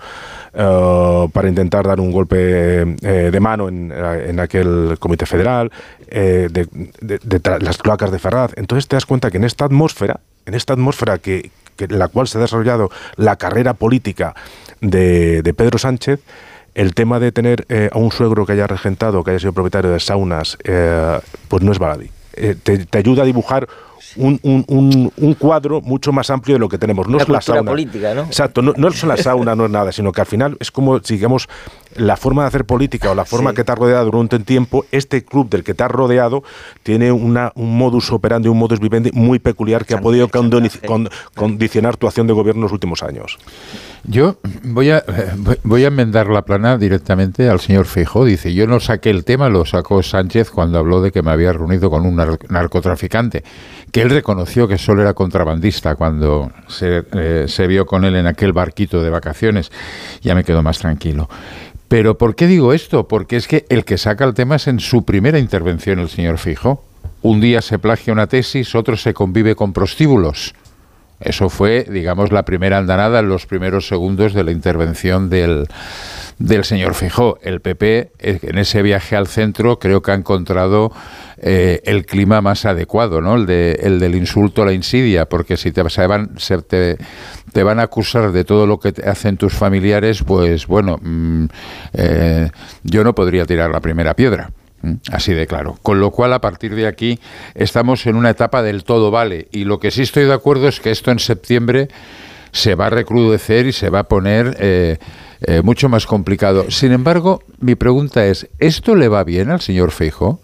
uh, para intentar dar un golpe eh, de mano en, en aquel Comité Federal, eh, de, de, de, de las cloacas de Ferraz. Entonces te das cuenta que en esta atmósfera, en esta atmósfera que que en la cual se ha desarrollado la carrera política de, de Pedro Sánchez, el tema de tener eh, a un suegro que haya regentado, que haya sido propietario de saunas, eh, pues no es baladí. Eh, te, te ayuda a dibujar un, un, un, un cuadro mucho más amplio de lo que tenemos. No la es la sauna política, ¿no? Exacto, no, no es la sauna, no es nada, sino que al final es como, digamos, la forma de hacer política o la forma sí. que te ha rodeado durante un tiempo. Este club del que te has rodeado tiene una, un modus operandi, un modus vivendi muy peculiar que ha podido con, condicionar tu acción de gobierno en los últimos años. Yo voy a voy a enmendar la plana directamente al señor Feijóo. Dice, yo no saqué el tema, lo sacó Sánchez cuando habló de que me había reunido con un nar narcotraficante, que él reconoció que solo era contrabandista cuando se, eh, se vio con él en aquel barquito de vacaciones. Ya me quedo más tranquilo. Pero ¿por qué digo esto? Porque es que el que saca el tema es en su primera intervención el señor Feijóo. Un día se plagia una tesis, otro se convive con prostíbulos. Eso fue, digamos, la primera andanada en los primeros segundos de la intervención del, del señor Feijóo. El P P, en ese viaje al centro, creo que ha encontrado eh, el clima más adecuado, ¿no? El, de, el del insulto a la insidia, porque si te, se van, se te, te van a acusar de todo lo que te hacen tus familiares, pues bueno, mmm, eh, yo no podría tirar la primera piedra. Así de claro. Con lo cual, a partir de aquí, estamos en una etapa del todo vale. Y lo que sí estoy de acuerdo es que esto en septiembre se va a recrudecer y se va a poner eh, eh, mucho más complicado. Sin embargo, mi pregunta es, ¿esto le va bien al señor Feijóo?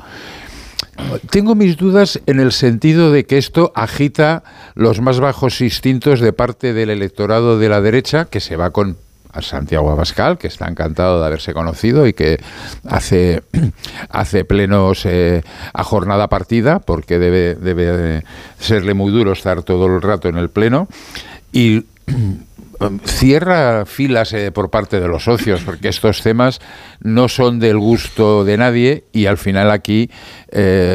Tengo mis dudas en el sentido de que esto agita los más bajos instintos de parte del electorado de la derecha, que se va con a Santiago Abascal, que está encantado de haberse conocido y que hace, hace plenos eh, a jornada partida, porque debe, debe serle muy duro estar todo el rato en el pleno, y cierra filas eh, por parte de los socios, porque estos temas no son del gusto de nadie, y al final aquí eh,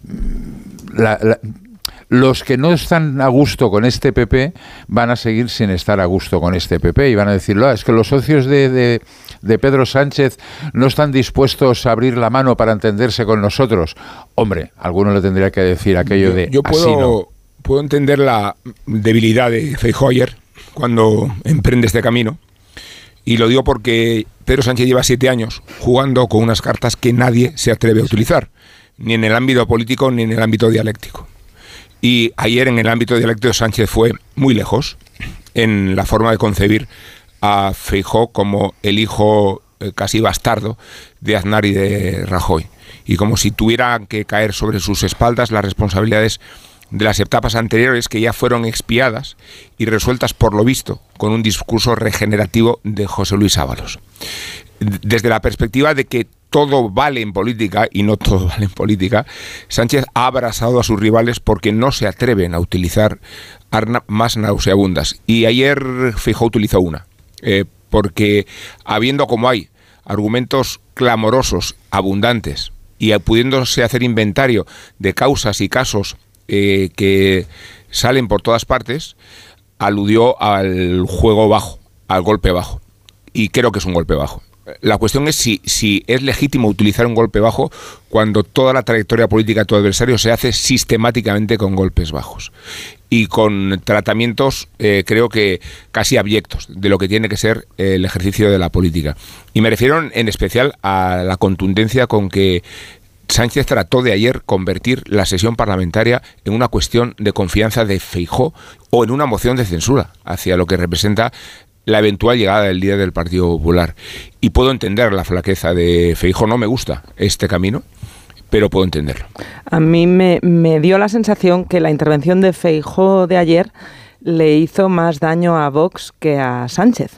la, la los que no están a gusto con este P P van a seguir sin estar a gusto con este P P y van a decirlo, ah, es que los socios de, de, de Pedro Sánchez no están dispuestos a abrir la mano para entenderse con nosotros. Hombre, alguno le tendría que decir aquello de... Yo puedo, así no. puedo entender la debilidad de Feijóo ayer cuando emprende este camino, y lo digo porque Pedro Sánchez lleva siete años jugando con unas cartas que nadie se atreve a utilizar, ni en el ámbito político ni en el ámbito dialéctico. Y ayer en el ámbito dialéctico Sánchez fue muy lejos en la forma de concebir a Feijóo como el hijo eh, casi bastardo de Aznar y de Rajoy. Y como si tuvieran que caer sobre sus espaldas las responsabilidades de las etapas anteriores que ya fueron expiadas y resueltas por lo visto con un discurso regenerativo de José Luis Ábalos. Desde la perspectiva de que todo vale en política, y no todo vale en política, Sánchez ha abrazado a sus rivales porque no se atreven a utilizar armas más nauseabundas. Y ayer Feijóo utilizó una, eh, porque habiendo como hay argumentos clamorosos, abundantes, y pudiéndose hacer inventario de causas y casos eh, que salen por todas partes, aludió al juego bajo, al golpe bajo. Y creo que es un golpe bajo. La cuestión es si, si es legítimo utilizar un golpe bajo cuando toda la trayectoria política de tu adversario se hace sistemáticamente con golpes bajos y con tratamientos, eh, creo que casi abyectos de lo que tiene que ser eh, el ejercicio de la política. Y me refiero en especial a la contundencia con que Sánchez trató de ayer convertir la sesión parlamentaria en una cuestión de confianza de Feijóo o en una moción de censura hacia lo que representa la eventual llegada del líder del Partido Popular. Y puedo entender la flaqueza de Feijóo, no me gusta este camino, pero puedo entenderlo. A mí me, me dio la sensación que la intervención de Feijóo de ayer le hizo más daño a Vox que a Sánchez.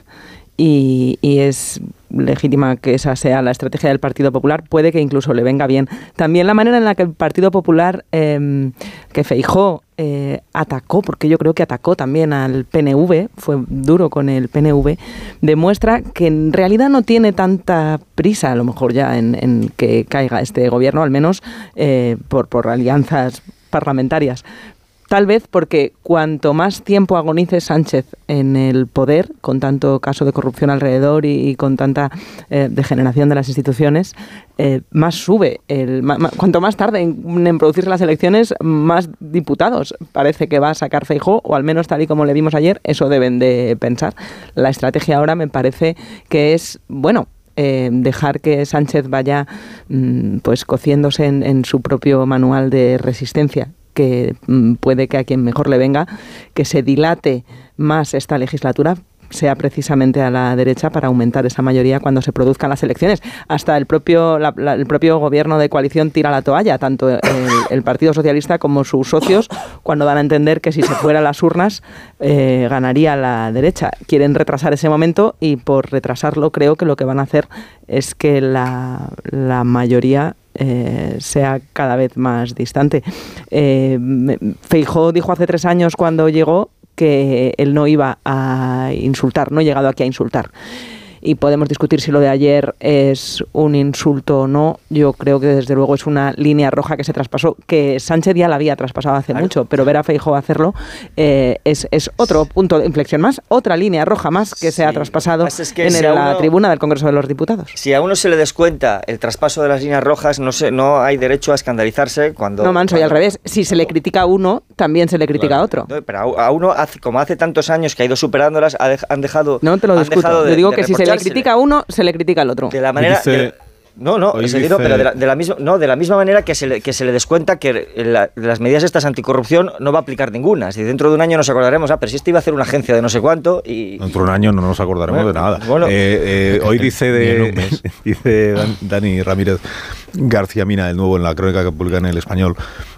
Y, y es legítima que esa sea la estrategia del Partido Popular, puede que incluso le venga bien. También la manera en la que el Partido Popular, eh, que Feijóo eh, atacó, porque yo creo que atacó también al P N V, fue duro con el P N V, demuestra que en realidad no tiene tanta prisa, a lo mejor ya, en, en que caiga este gobierno, al menos eh, por, por alianzas parlamentarias. Tal vez porque cuanto más tiempo agonice Sánchez en el poder, con tanto caso de corrupción alrededor y, y con tanta eh, degeneración de las instituciones, eh, más sube. El, ma, ma, cuanto más tarde en, en producirse las elecciones, más diputados parece que va a sacar Feijóo, o al menos tal y como le vimos ayer, eso deben de pensar. La estrategia ahora me parece que es, bueno, Eh, dejar que Sánchez vaya mmm, pues cociéndose en, en su propio manual de resistencia, que mmm, puede que a quien mejor le venga, que se dilate más esta legislatura, sea precisamente a la derecha, para aumentar esa mayoría cuando se produzcan las elecciones. Hasta el propio la, la, el propio gobierno de coalición tira la toalla, tanto el, el Partido Socialista como sus socios, cuando dan a entender que si se fuera a las urnas eh, ganaría la derecha. Quieren retrasar ese momento y por retrasarlo creo que lo que van a hacer es que la, la mayoría Eh, sea cada vez más distante. Eh, Feijóo dijo hace tres años cuando llegó que él no iba a insultar, no he llegado aquí a insultar. Y podemos discutir si lo de ayer es un insulto o no. Yo creo que desde luego es una línea roja que se traspasó, que Sánchez ya la había traspasado hace claro. mucho, pero ver a Feijóo hacerlo eh, es, es otro punto de inflexión más, otra línea roja más que sí. se ha traspasado es que en si el, uno, la tribuna del Congreso de los Diputados. Si a uno se le descuenta el traspaso de las líneas rojas, no se, no hay derecho a escandalizarse cuando... No, Manso, cuando, y al revés. Si se le critica a uno, también se le critica claro. a otro. No, pero a uno, hace, como hace tantos años que ha ido superándolas, ha de, han dejado... No te lo discuto. De, Yo digo que si se le critica a uno, se le critica al otro. De la manera... Dice, de, no, no, ese dice, pero de la, de, la misma, no, de la misma manera que se le, que se le descuenta que la, las medidas estas anticorrupción no va a aplicar ninguna. Si dentro de un año nos acordaremos, ah, pero si este iba a hacer una agencia de no sé cuánto y... Dentro de un año no nos acordaremos bueno, de nada. Bueno, eh, eh, hoy dice de dice Dan, Dani Ramírez García Mina, el nuevo en la crónica que publica en El Español,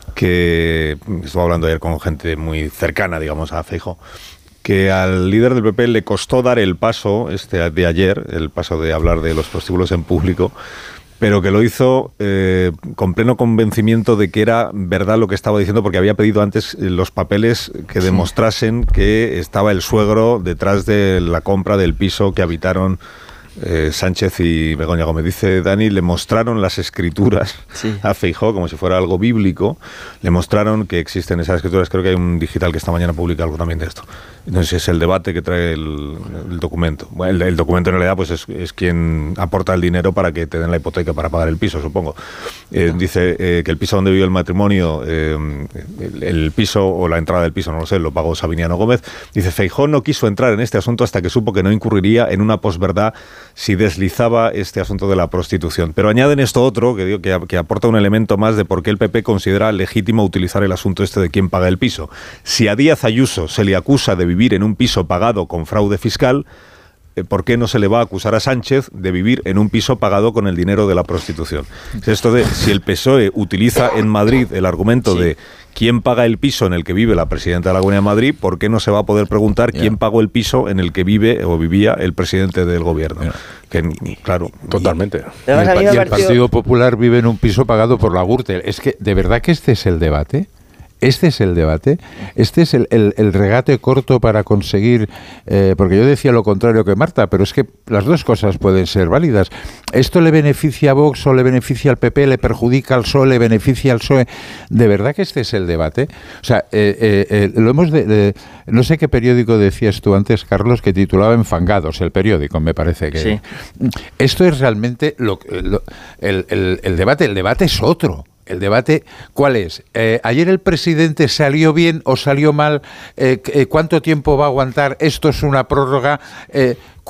que estuvo hablando ayer con gente muy cercana, digamos, a Feijóo, que al líder del P P le costó dar el paso este de ayer, el paso de hablar de los prostíbulos en público, pero que lo hizo eh, con pleno convencimiento de que era verdad lo que estaba diciendo, porque había pedido antes los papeles que demostrasen que estaba el suegro detrás de la compra del piso que habitaron Eh, Sánchez y Begoña Gómez. Dice Dani, le mostraron las escrituras sí. a Feijóo como si fuera algo bíblico, le mostraron que existen esas escrituras. Creo que hay un digital que esta mañana publica algo también de esto. Entonces es el debate que trae el, el documento. Bueno, el, el documento en realidad pues es, es quien aporta el dinero para que te den la hipoteca para pagar el piso, supongo. Eh, dice eh, que el piso donde vivió el matrimonio, eh, el, el piso o la entrada del piso, no lo sé, lo pagó Sabiniano Gómez. Dice, Feijóo no quiso entrar en este asunto hasta que supo que no incurriría en una posverdad si deslizaba este asunto de la prostitución. Pero añaden esto otro, que, digo, que, que aporta un elemento más de por qué el P P considera legítimo utilizar el asunto este de quién paga el piso. Si a Díaz Ayuso se le acusa de vivir en un piso pagado con fraude fiscal, ¿por qué no se le va a acusar a Sánchez de vivir en un piso pagado con el dinero de la prostitución? Esto de si el P S O E utiliza en Madrid el argumento sí. de quién paga el piso en el que vive la presidenta de la Comunidad de Madrid, ¿por qué no se va a poder preguntar yeah. quién pagó el piso en el que vive o vivía el presidente del gobierno? Yeah. Que, claro, totalmente. Y, y, el, y el Partido Popular vive en un piso pagado por la Gürtel. Es que, ¿de verdad que este es el debate? Este es el debate, este es el, el, el regate corto para conseguir, eh, porque yo decía lo contrario que Marta, pero es que las dos cosas pueden ser válidas. ¿Esto le beneficia a Vox o le beneficia al P P, le perjudica al P S O E, le beneficia al P S O E? ¿De verdad que este es el debate? O sea, eh, eh, eh, lo hemos de, de, no sé qué periódico decías tú antes, Carlos, que titulaba Enfangados, el periódico, me parece que... Sí. Esto es realmente lo, lo, el, el, el debate, el debate es otro. El debate, ¿cuál es? Eh, ¿Ayer el presidente salió bien o salió mal? Eh, ¿Cuánto tiempo va a aguantar? ¿Esto es una prórroga? Eh,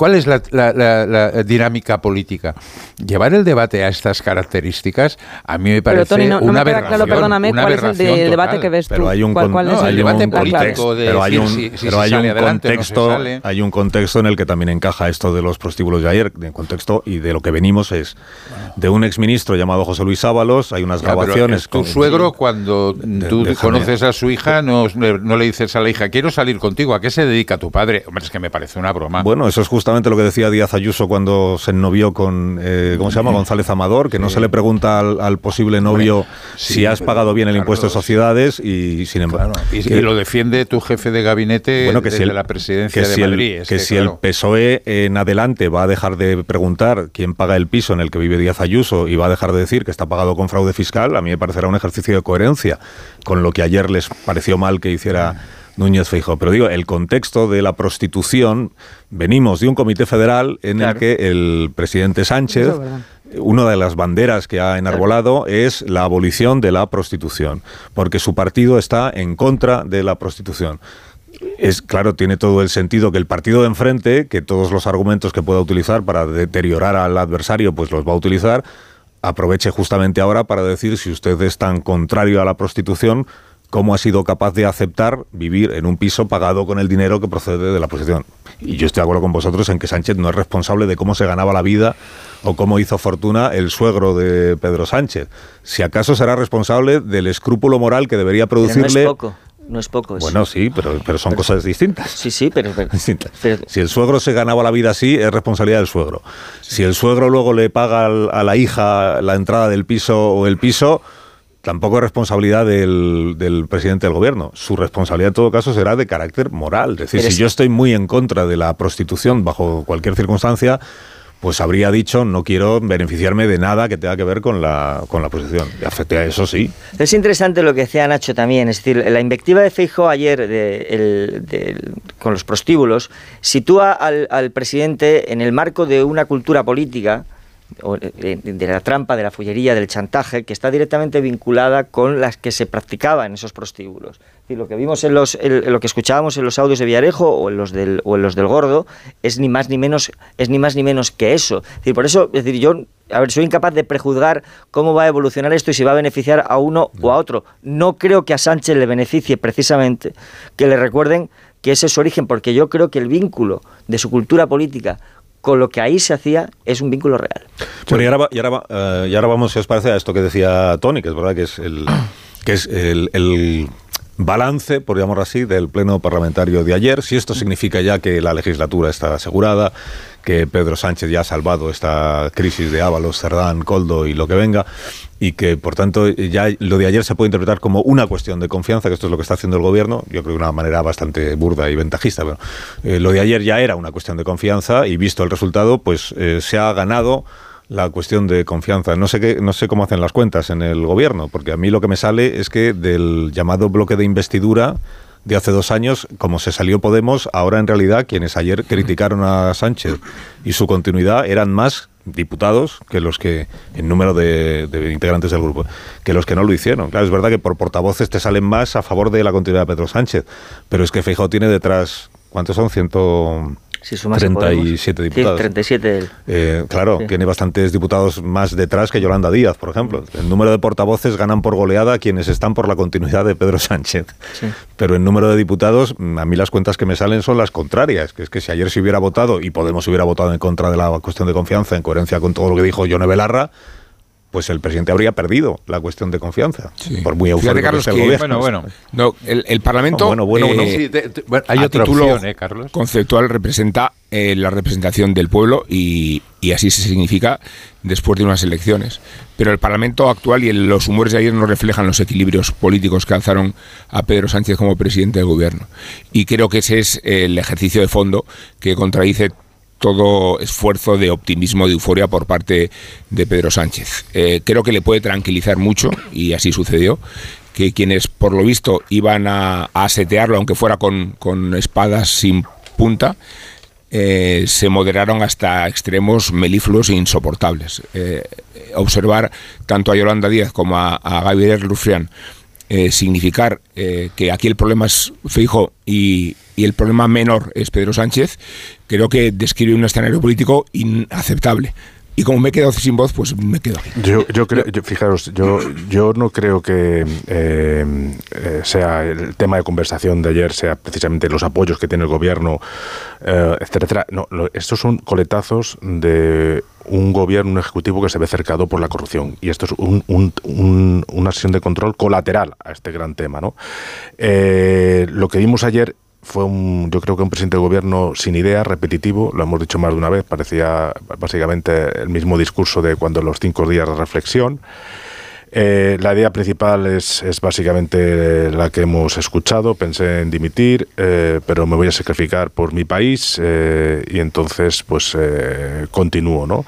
¿cuál es la, la, la, la dinámica política? Llevar el debate a estas características a mí me parece pero, Tony, no, no una me queda claro, perdóname, ¿cuál es el de, debate que ves tú? Pero hay un, ¿Cuál, cuál no, es hay el un debate contexto, de pero hay un, si, si pero hay un adelante, contexto, no hay un contexto en el que también encaja esto de los prostíbulos de ayer, de contexto y de lo que venimos es de un exministro llamado José Luis Ábalos, hay unas ya, grabaciones. Tu con, suegro, cuando de, tú de, conoces a su hija, no, no le dices a la hija, quiero salir contigo, ¿a qué se dedica tu padre? Hombre, es que me parece una broma. Bueno, eso es justamente lo que decía Díaz Ayuso cuando se ennovió con, eh, ¿cómo se llama? González Amador, que sí. no se le pregunta al, al posible novio bueno, sí, si has pagado bien el Carlos, impuesto de sociedades y sin embargo... Claro. Y, que, y lo defiende tu jefe de gabinete bueno, que desde si el, la presidencia que de si Madrid. El, es que, que si claro. el P S O E en adelante va a dejar de preguntar quién paga el piso en el que vive Díaz Ayuso y va a dejar de decir que está pagado con fraude fiscal, a mí me parecerá un ejercicio de coherencia con lo que ayer les pareció mal que hiciera Núñez Feijóo. Pero digo, el contexto de la prostitución, venimos de un comité federal en claro. el que el presidente Sánchez, una de las banderas que ha enarbolado claro. es la abolición de la prostitución, porque su partido está en contra de la prostitución. Es claro, tiene todo el sentido que el partido de enfrente, que todos los argumentos que pueda utilizar para deteriorar al adversario, pues los va a utilizar, aproveche justamente ahora para decir si usted es tan contrario a la prostitución, cómo ha sido capaz de aceptar vivir en un piso pagado con el dinero que procede de la prostitución. Y yo estoy de acuerdo con vosotros en que Sánchez no es responsable de cómo se ganaba la vida o cómo hizo fortuna el suegro de Pedro Sánchez. Si acaso será responsable del escrúpulo moral que debería producirle... Pero no es poco. No es poco eso. Bueno, sí, pero, pero son pero, cosas distintas. Sí, sí, pero... pero, distintas. pero si el suegro se ganaba la vida así, es responsabilidad del suegro. Sí. Si el suegro luego le paga a la hija la entrada del piso o el piso, tampoco es responsabilidad del, del presidente del gobierno. Su responsabilidad en todo caso será de carácter moral. Es decir, pero si es... yo estoy muy en contra de la prostitución bajo cualquier circunstancia, pues habría dicho, no quiero beneficiarme de nada que tenga que ver con la, con la prostitución. Y afecte a eso, sí. Es interesante lo que decía Nacho también, es decir, la invectiva de Feijóo ayer de, el, de, con los prostíbulos sitúa al, al presidente en el marco de una cultura política, de la trampa, de la fullería, del chantaje, que está directamente vinculada con las que se practicaba en esos prostíbulos. Es decir, lo que vimos en los, en lo que escuchábamos en los audios de Villarejo o en los del o en los del Gordo es ni más ni menos es ni más ni menos que eso. Es decir, por eso, es decir, yo a ver, soy incapaz de prejuzgar cómo va a evolucionar esto y si va a beneficiar a uno o a otro. No creo que a Sánchez le beneficie precisamente que le recuerden que ese es su origen, porque yo creo que el vínculo de su cultura política con lo que ahí se hacía es un vínculo real. Bueno, y ahora, y ahora, uh, y ahora vamos, si os parece, a esto que decía Tony, que es verdad que es el, que es el, el balance, por llamarlo así, del pleno parlamentario de ayer. Si esto significa ya que la legislatura está asegurada, que Pedro Sánchez ya ha salvado esta crisis de Ábalos, Cerdán, Koldo y lo que venga, y que, por tanto, ya lo de ayer se puede interpretar como una cuestión de confianza, que esto es lo que está haciendo el gobierno, yo creo de una manera bastante burda y ventajista, pero eh, lo de ayer ya era una cuestión de confianza y visto el resultado, pues eh, se ha ganado la cuestión de confianza. No sé qué, no sé cómo hacen las cuentas en el gobierno, porque a mí lo que me sale es que del llamado bloque de investidura de hace dos años, como se salió Podemos, ahora en realidad quienes ayer criticaron a Sánchez y su continuidad eran más diputados que los que, en número de, de integrantes del grupo, que los que no lo hicieron. Claro, es verdad que por portavoces te salen más a favor de la continuidad de Pedro Sánchez, pero es que Feijóo tiene detrás, ¿cuántos son? Ciento... Si treinta y siete diputados. Sí, treinta y siete. Eh, claro, sí. Tiene bastantes diputados más detrás que Yolanda Díaz, por ejemplo. El número de portavoces ganan por goleada quienes están por la continuidad de Pedro Sánchez. Sí. Pero en número de diputados, a mí las cuentas que me salen son las contrarias. Que es que si ayer se hubiera votado, y Podemos hubiera votado en contra de la cuestión de confianza, en coherencia con todo lo que dijo Yone Belarra, pues el presidente habría perdido la cuestión de confianza, sí. Por muy eufórico que sea el gobierno. Bueno, bueno, no, el, el Parlamento, no, bueno, bueno, eh, bueno. Sí, te, te, bueno, hay otra opción, eh, Carlos. Conceptual representa eh, la representación del pueblo y, y así se significa después de unas elecciones. Pero el Parlamento actual y el, los humores de ayer no reflejan los equilibrios políticos que alzaron a Pedro Sánchez como presidente del gobierno. Y creo que ese es el ejercicio de fondo que contradice todo esfuerzo de optimismo, de euforia por parte de Pedro Sánchez. Eh, creo que le puede tranquilizar mucho, y así sucedió, que quienes por lo visto iban a, a setearlo, aunque fuera con, con espadas sin punta, eh, se moderaron hasta extremos melífluos e insoportables. Eh, observar tanto a Yolanda Díaz como a, a Gabriel Rufián eh, significar eh, que aquí el problema es Feijóo y, y el problema menor es Pedro Sánchez, creo que describe un escenario político inaceptable. Y como me he quedado sin voz, pues me quedo aquí. Yo, yo creo, yo, fijaros, yo, yo no creo que eh, eh, sea el tema de conversación de ayer, sea precisamente los apoyos que tiene el gobierno, eh, etcétera. No, lo, estos son coletazos de un gobierno, un ejecutivo que se ve cercado por la corrupción. Y esto es un, un, un, una sesión de control colateral a este gran tema, ¿no? Eh, lo que vimos ayer fue un, yo creo que un presidente de gobierno sin idea, repetitivo, lo hemos dicho más de una vez, parecía básicamente el mismo discurso de cuando los cinco días de reflexión. Eh, la idea principal es, es básicamente la que hemos escuchado. Pensé en dimitir, eh, pero me voy a sacrificar por mi país eh, y entonces pues eh, continúo, ¿no?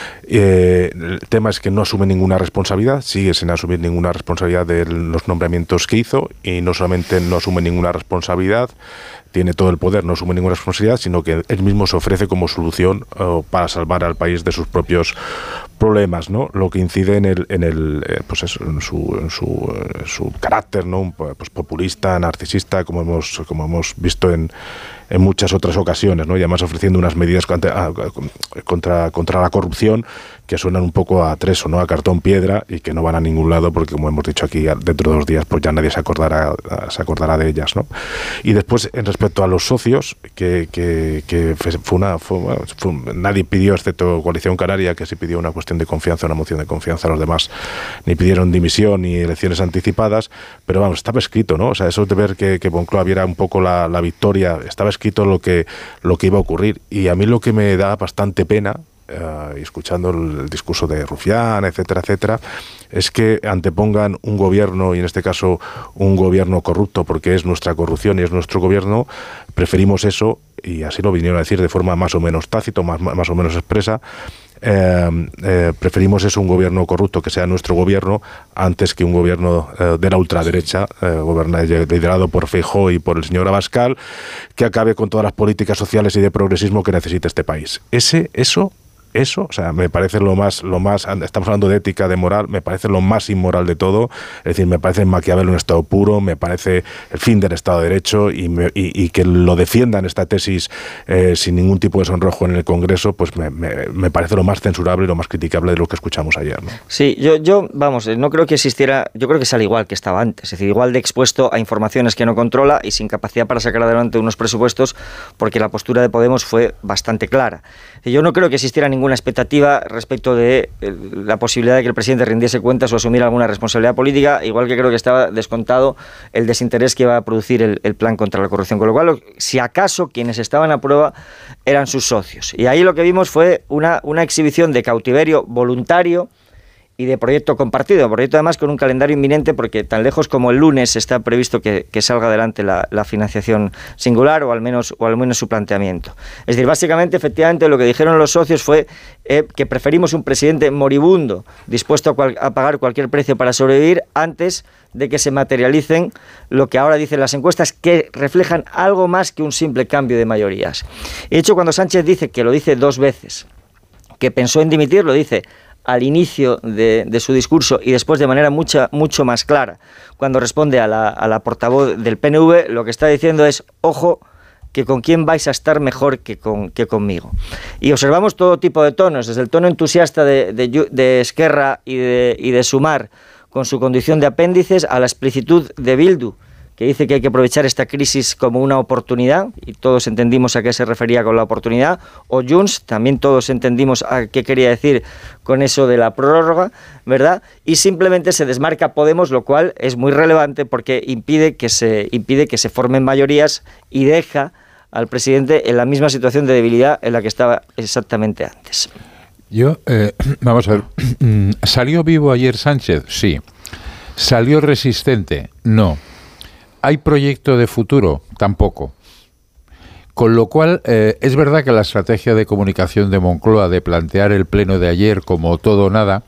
Eh, el tema es que no asume ninguna responsabilidad, sigue sin asumir ninguna responsabilidad de los nombramientos que hizo, y no solamente no asume ninguna responsabilidad, tiene todo el poder, no asume ninguna responsabilidad, sino que él mismo se ofrece como solución uh, para salvar al país de sus propios problemas, ¿no? Lo que incide en el, en el, eh, pues eso, en su, en su, en su carácter, ¿no? Pues populista, narcisista, como hemos, como hemos visto en en muchas otras ocasiones, ¿no? Y además ofreciendo unas medidas contra, contra, contra la corrupción que suenan un poco a Treso, ¿no? A cartón piedra, y que no van a ningún lado porque, como hemos dicho aquí, dentro de dos días pues ya nadie se acordará, se acordará de ellas, ¿no? Y después, en respecto a los socios, que, que, que fue una... Fue, fue, nadie pidió, excepto Coalición Canaria, que sí pidió una cuestión de confianza, una moción de confianza, los demás ni pidieron dimisión ni elecciones anticipadas, pero vamos, estaba escrito, ¿no? O sea, eso de ver que, que Moncloa viera un poco la, la victoria, estaba escrito lo que, lo que iba a ocurrir. Y a mí lo que me da bastante pena, Uh, y escuchando el, el discurso de Rufián, etcétera, etcétera, es que antepongan un gobierno, y en este caso un gobierno corrupto, porque es nuestra corrupción y es nuestro gobierno. Preferimos eso, y así lo vinieron a decir de forma más o menos tácita, más, más o menos expresa. Eh, eh, preferimos eso, un gobierno corrupto que sea nuestro gobierno, antes que un gobierno eh, de la ultraderecha, eh, liderado por Feijóo y por el señor Abascal, que acabe con todas las políticas sociales y de progresismo que necesita este país. Ese, eso Eso, o sea, me parece lo más, lo más, estamos hablando de ética, de moral, me parece lo más inmoral de todo. Es decir, me parece Maquiavelo un estado puro, me parece el fin del Estado de Derecho, y, me, y, y que lo defiendan esta tesis eh, sin ningún tipo de sonrojo en el Congreso, pues me, me, me parece lo más censurable y lo más criticable de lo que escuchamos ayer, ¿no? Sí, yo, yo, vamos, no creo que existiera, yo creo que sale igual que estaba antes, es decir, igual de expuesto a informaciones que no controla y sin capacidad para sacar adelante unos presupuestos, porque la postura de Podemos fue bastante clara. Yo no creo que existiera ninguna expectativa respecto de la posibilidad de que el presidente rindiese cuentas o asumiera alguna responsabilidad política, igual que creo que estaba descontado el desinterés que iba a producir el, el plan contra la corrupción, con lo cual, si acaso quienes estaban a prueba eran sus socios. Y ahí lo que vimos fue una, una exhibición de cautiverio voluntario y de proyecto compartido, proyecto además con un calendario inminente, porque tan lejos como el lunes está previsto que, que salga adelante la, la financiación singular, o al menos o al menos su planteamiento. Es decir, básicamente, efectivamente, lo que dijeron los socios fue eh, que preferimos un presidente moribundo, dispuesto a, cual, a pagar cualquier precio para sobrevivir, antes de que se materialicen lo que ahora dicen las encuestas, que reflejan algo más que un simple cambio de mayorías. Y de hecho, cuando Sánchez dice, que lo dice dos veces, que pensó en dimitir, lo dice al inicio de, de su discurso y después de manera mucha, mucho más clara, cuando responde a la, a la portavoz del P N V, lo que está diciendo es: ojo, que con quién vais a estar mejor que, con, que conmigo. Y observamos todo tipo de tonos, desde el tono entusiasta de, de, de Esquerra y de, y de Sumar, con su condición de apéndices, a la explicitud de Bildu, que dice que hay que aprovechar esta crisis como una oportunidad, y todos entendimos a qué se refería con la oportunidad, o Junts, también todos entendimos a qué quería decir con eso de la prórroga, ¿verdad? Y simplemente se desmarca Podemos, lo cual es muy relevante porque impide que se, impide que se formen mayorías y deja al presidente en la misma situación de debilidad en la que estaba exactamente antes. Yo, eh, vamos a ver, ¿salió vivo ayer Sánchez? Sí. ¿Salió resistente? No. ¿Hay proyecto de futuro? Tampoco. Con lo cual, eh, es verdad que la estrategia de comunicación de Moncloa de plantear el pleno de ayer como todo o nada,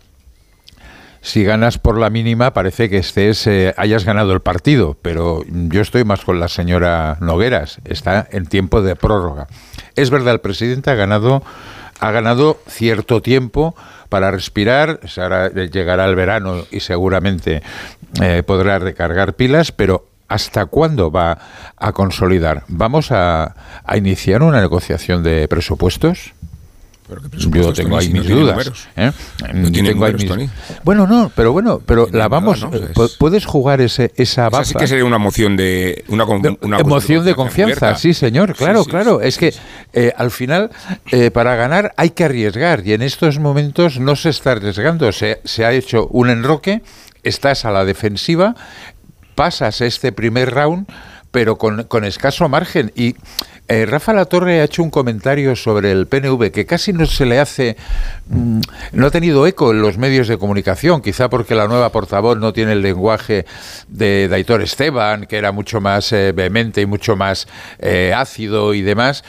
si ganas por la mínima parece que estés, eh, hayas ganado el partido, pero yo estoy más con la señora Nogueras, está en tiempo de prórroga. Es verdad, el presidente ha ganado, ha ganado cierto tiempo para respirar, ahora llegará el verano y seguramente eh, podrá recargar pilas, pero ¿hasta cuándo va a consolidar? ¿Vamos a, a iniciar una negociación de presupuestos? Yo tengo ahí mis dudas. ¿eh? No tiene tengo números, ahí mis... Tony. Bueno, no, pero bueno, pero la vamos. Nada, ¿no? Es... Puedes jugar ese, esa baza. Así que sería una moción de una, una emoción de confianza, de sí, señor. Claro, sí, sí, claro. Sí, es sí, que eh, al final eh, para ganar hay que arriesgar y en estos momentos no se está arriesgando. Se, se ha hecho un enroque, estás a la defensiva, pasas este primer round, pero con, con escaso margen y Eh, Rafa Latorre ha hecho un comentario sobre el P N V que casi no se le hace, mmm, no ha tenido eco en los medios de comunicación, quizá porque la nueva portavoz no tiene el lenguaje de, de Aitor Esteban, que era mucho más eh, vehemente y mucho más eh, ácido y demás.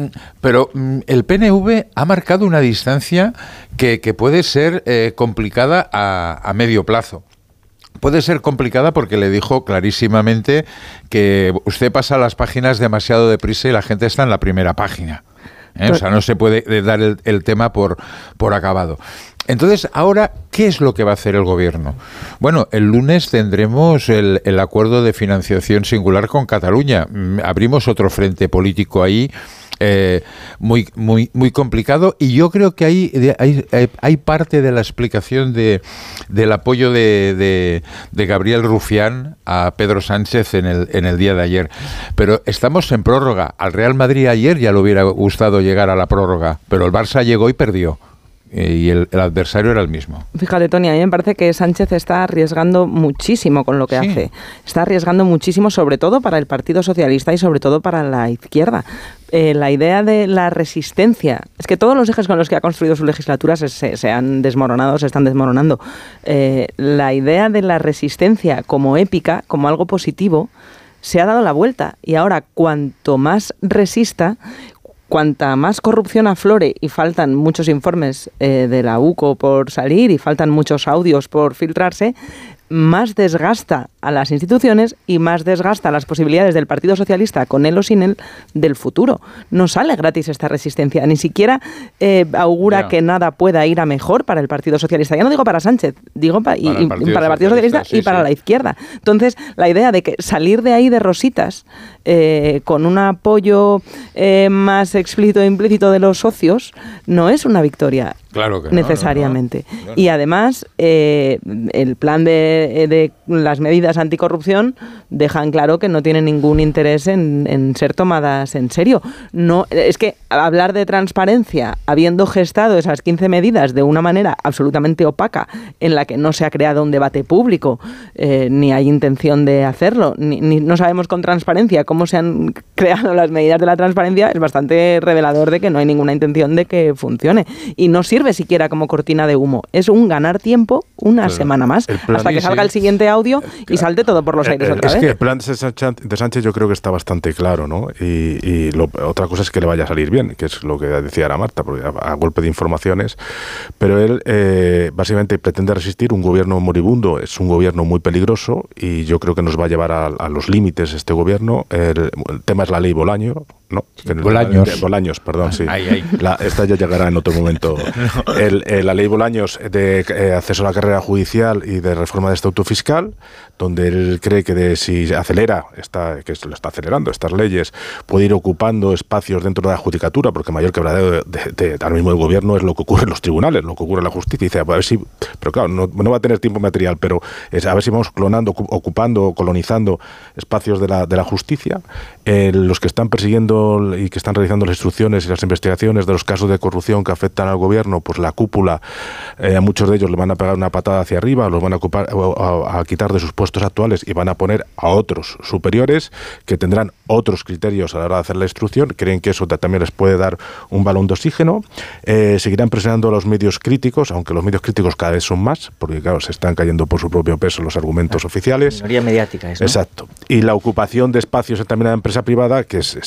Pero mmm, el P N V ha marcado una distancia que, que puede ser eh, complicada a, a medio plazo. Puede ser complicada porque le dijo clarísimamente que usted pasa las páginas demasiado deprisa y la gente está en la primera página. ¿eh? O sea, no se puede dar el, el tema por, por acabado. Entonces, ahora, ¿qué es lo que va a hacer el gobierno? Bueno, el lunes tendremos el, el acuerdo de financiación singular con Cataluña. Abrimos otro frente político ahí. Eh, muy muy muy complicado y yo creo que ahí hay, hay, hay parte de la explicación de del apoyo de, de, de Gabriel Rufián a Pedro Sánchez en el en el día de ayer, pero estamos en prórroga. Al Real Madrid ayer ya le hubiera gustado llegar a la prórroga, pero el Barça llegó y perdió. Y el, el adversario era el mismo. Fíjate, Tony, a mí me parece que Sánchez está arriesgando muchísimo con lo que sí. hace. Está arriesgando muchísimo, sobre todo para el Partido Socialista y sobre todo para la izquierda. Eh, la idea de la resistencia, es que todos los ejes con los que ha construido su legislatura se, se, se han desmoronado, se están desmoronando. Eh, la idea de la resistencia como épica, como algo positivo, se ha dado la vuelta. Y ahora, cuanto más resista, cuanta más corrupción aflore y faltan muchos informes eh, de la U C O por salir y faltan muchos audios por filtrarse, más desgasta a las instituciones y más desgasta las posibilidades del Partido Socialista, con él o sin él, del futuro. No sale gratis esta resistencia, ni siquiera eh, augura yeah. que nada pueda ir a mejor para el Partido Socialista. Ya no digo para Sánchez, digo pa, y, para, el Partido, y para el Partido Socialista, Socialista sí, y para sí. la izquierda. Entonces, la idea de que salir de ahí de rositas, eh, con un apoyo eh, más explícito e implícito de los socios, no es una victoria. Claro que necesariamente. No, no, no. Y además, eh, el plan de, de las medidas anticorrupción dejan claro que no tienen ningún interés en, en ser tomadas en serio. No, es que hablar de transparencia, habiendo gestado esas quince medidas de una manera absolutamente opaca, en la que no se ha creado un debate público, eh, ni hay intención de hacerlo, ni, ni no sabemos con transparencia cómo se han creado las medidas de la transparencia, es bastante revelador de que no hay ninguna intención de que funcione. Y no sirve sirve siquiera como cortina de humo. Es un ganar tiempo una claro. semana más, hasta que salga el siguiente audio y salte todo por los aires eh, otra es vez. Es que el plan de Sánchez, de Sánchez yo creo que está bastante claro, ¿no? Y, y lo, otra cosa es que le vaya a salir bien, que es lo que decía Ana Marta, porque a, a golpe de informaciones, pero él eh, básicamente pretende resistir un gobierno moribundo, es un gobierno muy peligroso y yo creo que nos va a llevar a, a los límites este gobierno. El, el tema es la ley Bolaño, ¿no? Bolaños. De, Bolaños, perdón, sí. Ay, ay. La, esta ya llegará en otro momento. no. el, el, la ley Bolaños de eh, acceso a la carrera judicial y de reforma de estatuto fiscal, donde él cree que de, si acelera, está, que lo está acelerando, estas leyes, puede ir ocupando espacios dentro de la judicatura, porque mayor quebradero de, de, de, de, ahora mismo del gobierno es lo que ocurre en los tribunales, lo que ocurre en la justicia. Y dice, a ver si, pero claro, no, no va a tener tiempo material, pero es, a ver si vamos clonando, ocupando, colonizando espacios de la, de la justicia. Eh, los que están persiguiendo y que están realizando las instrucciones y las investigaciones de los casos de corrupción que afectan al gobierno, pues la cúpula, eh, a muchos de ellos le van a pegar una patada hacia arriba, los van a, ocupar, a, a, a quitar de sus puestos actuales y van a poner a otros superiores que tendrán otros criterios a la hora de hacer la instrucción. Creen que eso también les puede dar un balón de oxígeno. Eh, seguirán presionando a los medios críticos, aunque los medios críticos cada vez son más, porque claro, se están cayendo por su propio peso los argumentos oficiales. Minoría mediática, eso. Exacto. Y la ocupación de espacios también en la empresa privada, que seguirá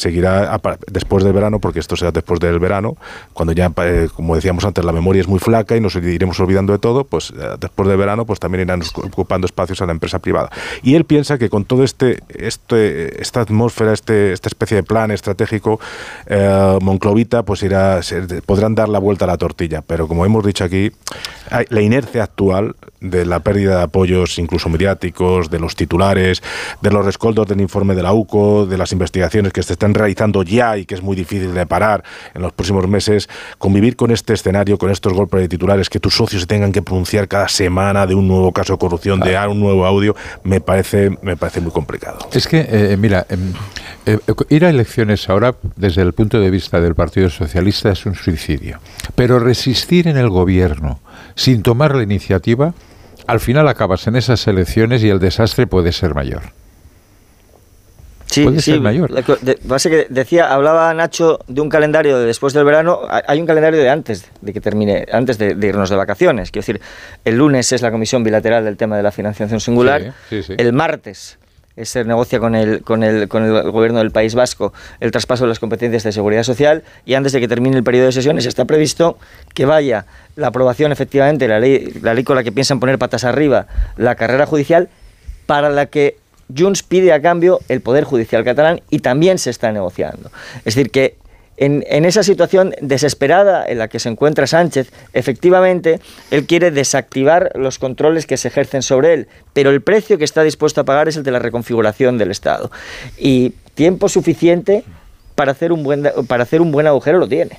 ya después del verano, porque esto será después del verano, cuando ya, eh, como decíamos antes, la memoria es muy flaca y nos iremos olvidando de todo, pues eh, después del verano pues también irán ocupando espacios a la empresa privada. Y él piensa que con todo este, este esta atmósfera, este, esta especie de plan estratégico, eh, monclovita, pues irá, se, podrán dar la vuelta a la tortilla. Pero como hemos dicho aquí, hay, la inercia actual de la pérdida de apoyos, incluso mediáticos, de los titulares, de los rescoldos del informe de la U C O, de las investigaciones que se están realizando ya y que es muy difícil de parar en los próximos meses, convivir con este escenario, con estos golpes de titulares, que tus socios se tengan que pronunciar cada semana de un nuevo caso de corrupción, de un nuevo audio, me parece, me parece muy complicado. Es que, eh, mira, eh, eh, ir a elecciones ahora, desde el punto de vista del Partido Socialista, es un suicidio. Pero resistir en el gobierno sin tomar la iniciativa, al final acabas en esas elecciones y el desastre puede ser mayor. Sí, puede sí, ser mayor. De, base que decía, hablaba Nacho de un calendario de después del verano. Hay un calendario de antes de que termine, antes de, de irnos de vacaciones. Quiero decir, el lunes es la comisión bilateral del tema de la financiación singular. Sí, sí, sí. El martes se negocia con el, con, el, con el gobierno del País Vasco el traspaso de las competencias de seguridad social, y antes de que termine el periodo de sesiones está previsto que vaya la aprobación, efectivamente, la ley, la ley con la que piensan poner patas arriba la carrera judicial, para la que Junts pide a cambio el Poder Judicial catalán, y también se está negociando. Es decir, que en, en esa situación desesperada en la que se encuentra Sánchez, efectivamente, él quiere desactivar los controles que se ejercen sobre él, pero el precio que está dispuesto a pagar es el de la reconfiguración del Estado. Y tiempo suficiente para hacer un buen, para hacer un buen agujero lo tiene.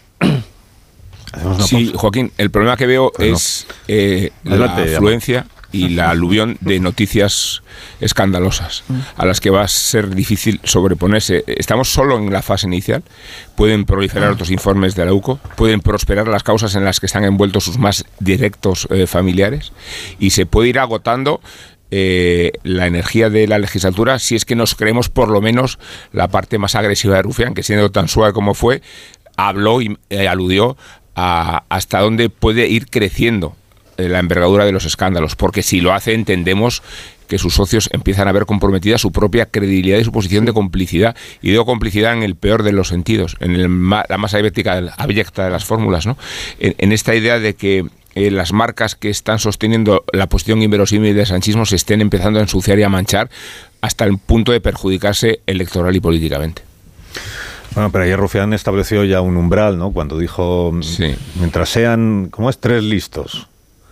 Sí, Joaquín, el problema que veo bueno, es eh, la afluencia y la aluvión de noticias escandalosas a las que va a ser difícil sobreponerse. Estamos solo en la fase inicial. Pueden proliferar otros informes de la U C O, pueden prosperar las causas en las que están envueltos sus más directos eh, familiares, y se puede ir agotando Eh, la energía de la legislatura si es que nos creemos por lo menos la parte más agresiva de Rufián, que siendo tan suave como fue, habló y eh, aludió a hasta dónde puede ir creciendo eh, la envergadura de los escándalos, porque si lo hace entendemos que sus socios empiezan a ver comprometida su propia credibilidad y su posición de complicidad, y digo complicidad en el peor de los sentidos, en el ma la más abyecta, abyecta de las fórmulas, ¿no? En, en esta idea de que Eh, las marcas que están sosteniendo la posición inverosímil del sanchismo se estén empezando a ensuciar y a manchar hasta el punto de perjudicarse electoral y políticamente. Bueno, pero ayer Rufián estableció ya un umbral, ¿no? Cuando dijo, sí, mientras sean, ¿cómo es? Tres listos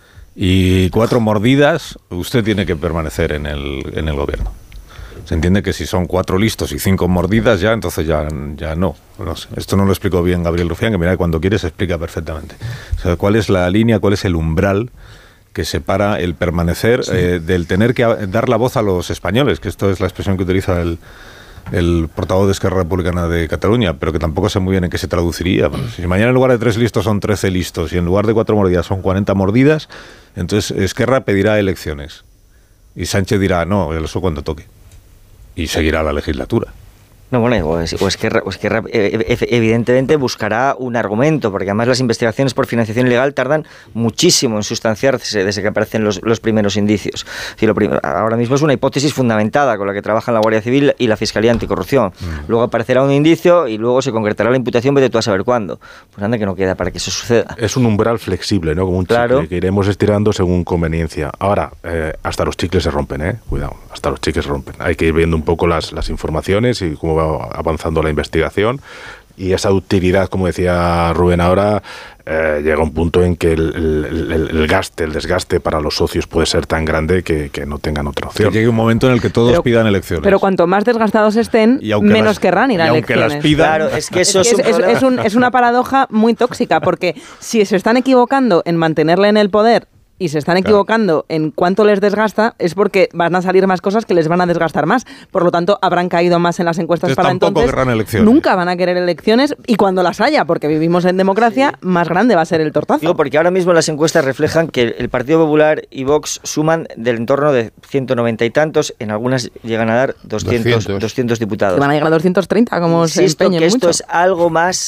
y cuatro mordidas, usted tiene que permanecer en el, en el gobierno. Se entiende que si son cuatro listos y cinco mordidas ya, entonces ya, ya no. No sé. Esto no lo explicó bien Gabriel Rufián, que mira, cuando quiere se explica perfectamente. O sea, ¿cuál es la línea, cuál es el umbral que separa el permanecer sí. eh, del tener que dar la voz a los españoles? Que esto es la expresión que utiliza el, el portavoz de Esquerra Republicana de Cataluña, pero que tampoco sé muy bien en qué se traduciría. Bueno, si mañana en lugar de tres listos son trece listos y en lugar de cuatro mordidas son cuarenta mordidas, entonces Esquerra pedirá elecciones y Sánchez dirá, no, eso cuando toque. Y seguirá la legislatura. No, bueno, o es, o es que, o es que evidentemente buscará un argumento, porque además las investigaciones por financiación ilegal tardan muchísimo en sustanciarse desde que aparecen los, los primeros indicios. Si lo prim ahora mismo es una hipótesis fundamentada con la que trabajan la Guardia Civil y la Fiscalía Anticorrupción. Mm. Luego aparecerá un indicio y luego se concretará la imputación, vete tú a saber cuándo. Pues anda que no queda para que eso suceda. Es un umbral flexible, ¿no? Como un claro. chicle que iremos estirando según conveniencia. Ahora, eh, hasta los chicles se rompen, ¿eh? Cuidado, hasta los chicles se rompen. Hay que ir viendo un poco las, las informaciones y cómo va avanzando la investigación, y esa utilidad, como decía Rubén ahora, eh, llega un punto en que el, el, el, el gaste, el desgaste para los socios puede ser tan grande que, que no tengan otra opción. Que llegue un momento en el que todos pero, pidan elecciones. Pero cuanto más desgastados estén, menos las, querrán ir a elecciones. Las pidan, claro, es que eso es, es, es, un es, es, un, es una paradoja muy tóxica, porque si se están equivocando en mantenerle en el poder y se están equivocando claro. en cuánto les desgasta, es porque van a salir más cosas que les van a desgastar más. Por lo tanto, habrán caído más en las encuestas entonces, para entonces. Nunca van a querer elecciones, y cuando las haya, porque vivimos en democracia, sí. más grande va a ser el tortazo. Digo, porque ahora mismo las encuestas reflejan que el Partido Popular y Vox suman del entorno de ciento noventa y tantos, en algunas llegan a dar doscientos, doscientos. doscientos diputados. Que van a llegar a doscientos treinta, como Insisto se empeñen que esto mucho. es algo más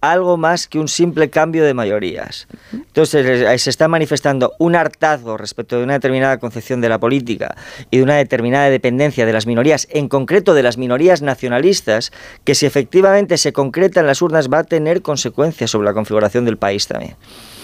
algo más que un simple cambio de mayorías. Entonces se está manifestando un hartazgo respecto de una determinada concepción de la política y de una determinada dependencia de las minorías, en concreto de las minorías nacionalistas, que si efectivamente se concreta en las urnas va a tener consecuencias sobre la configuración del país también.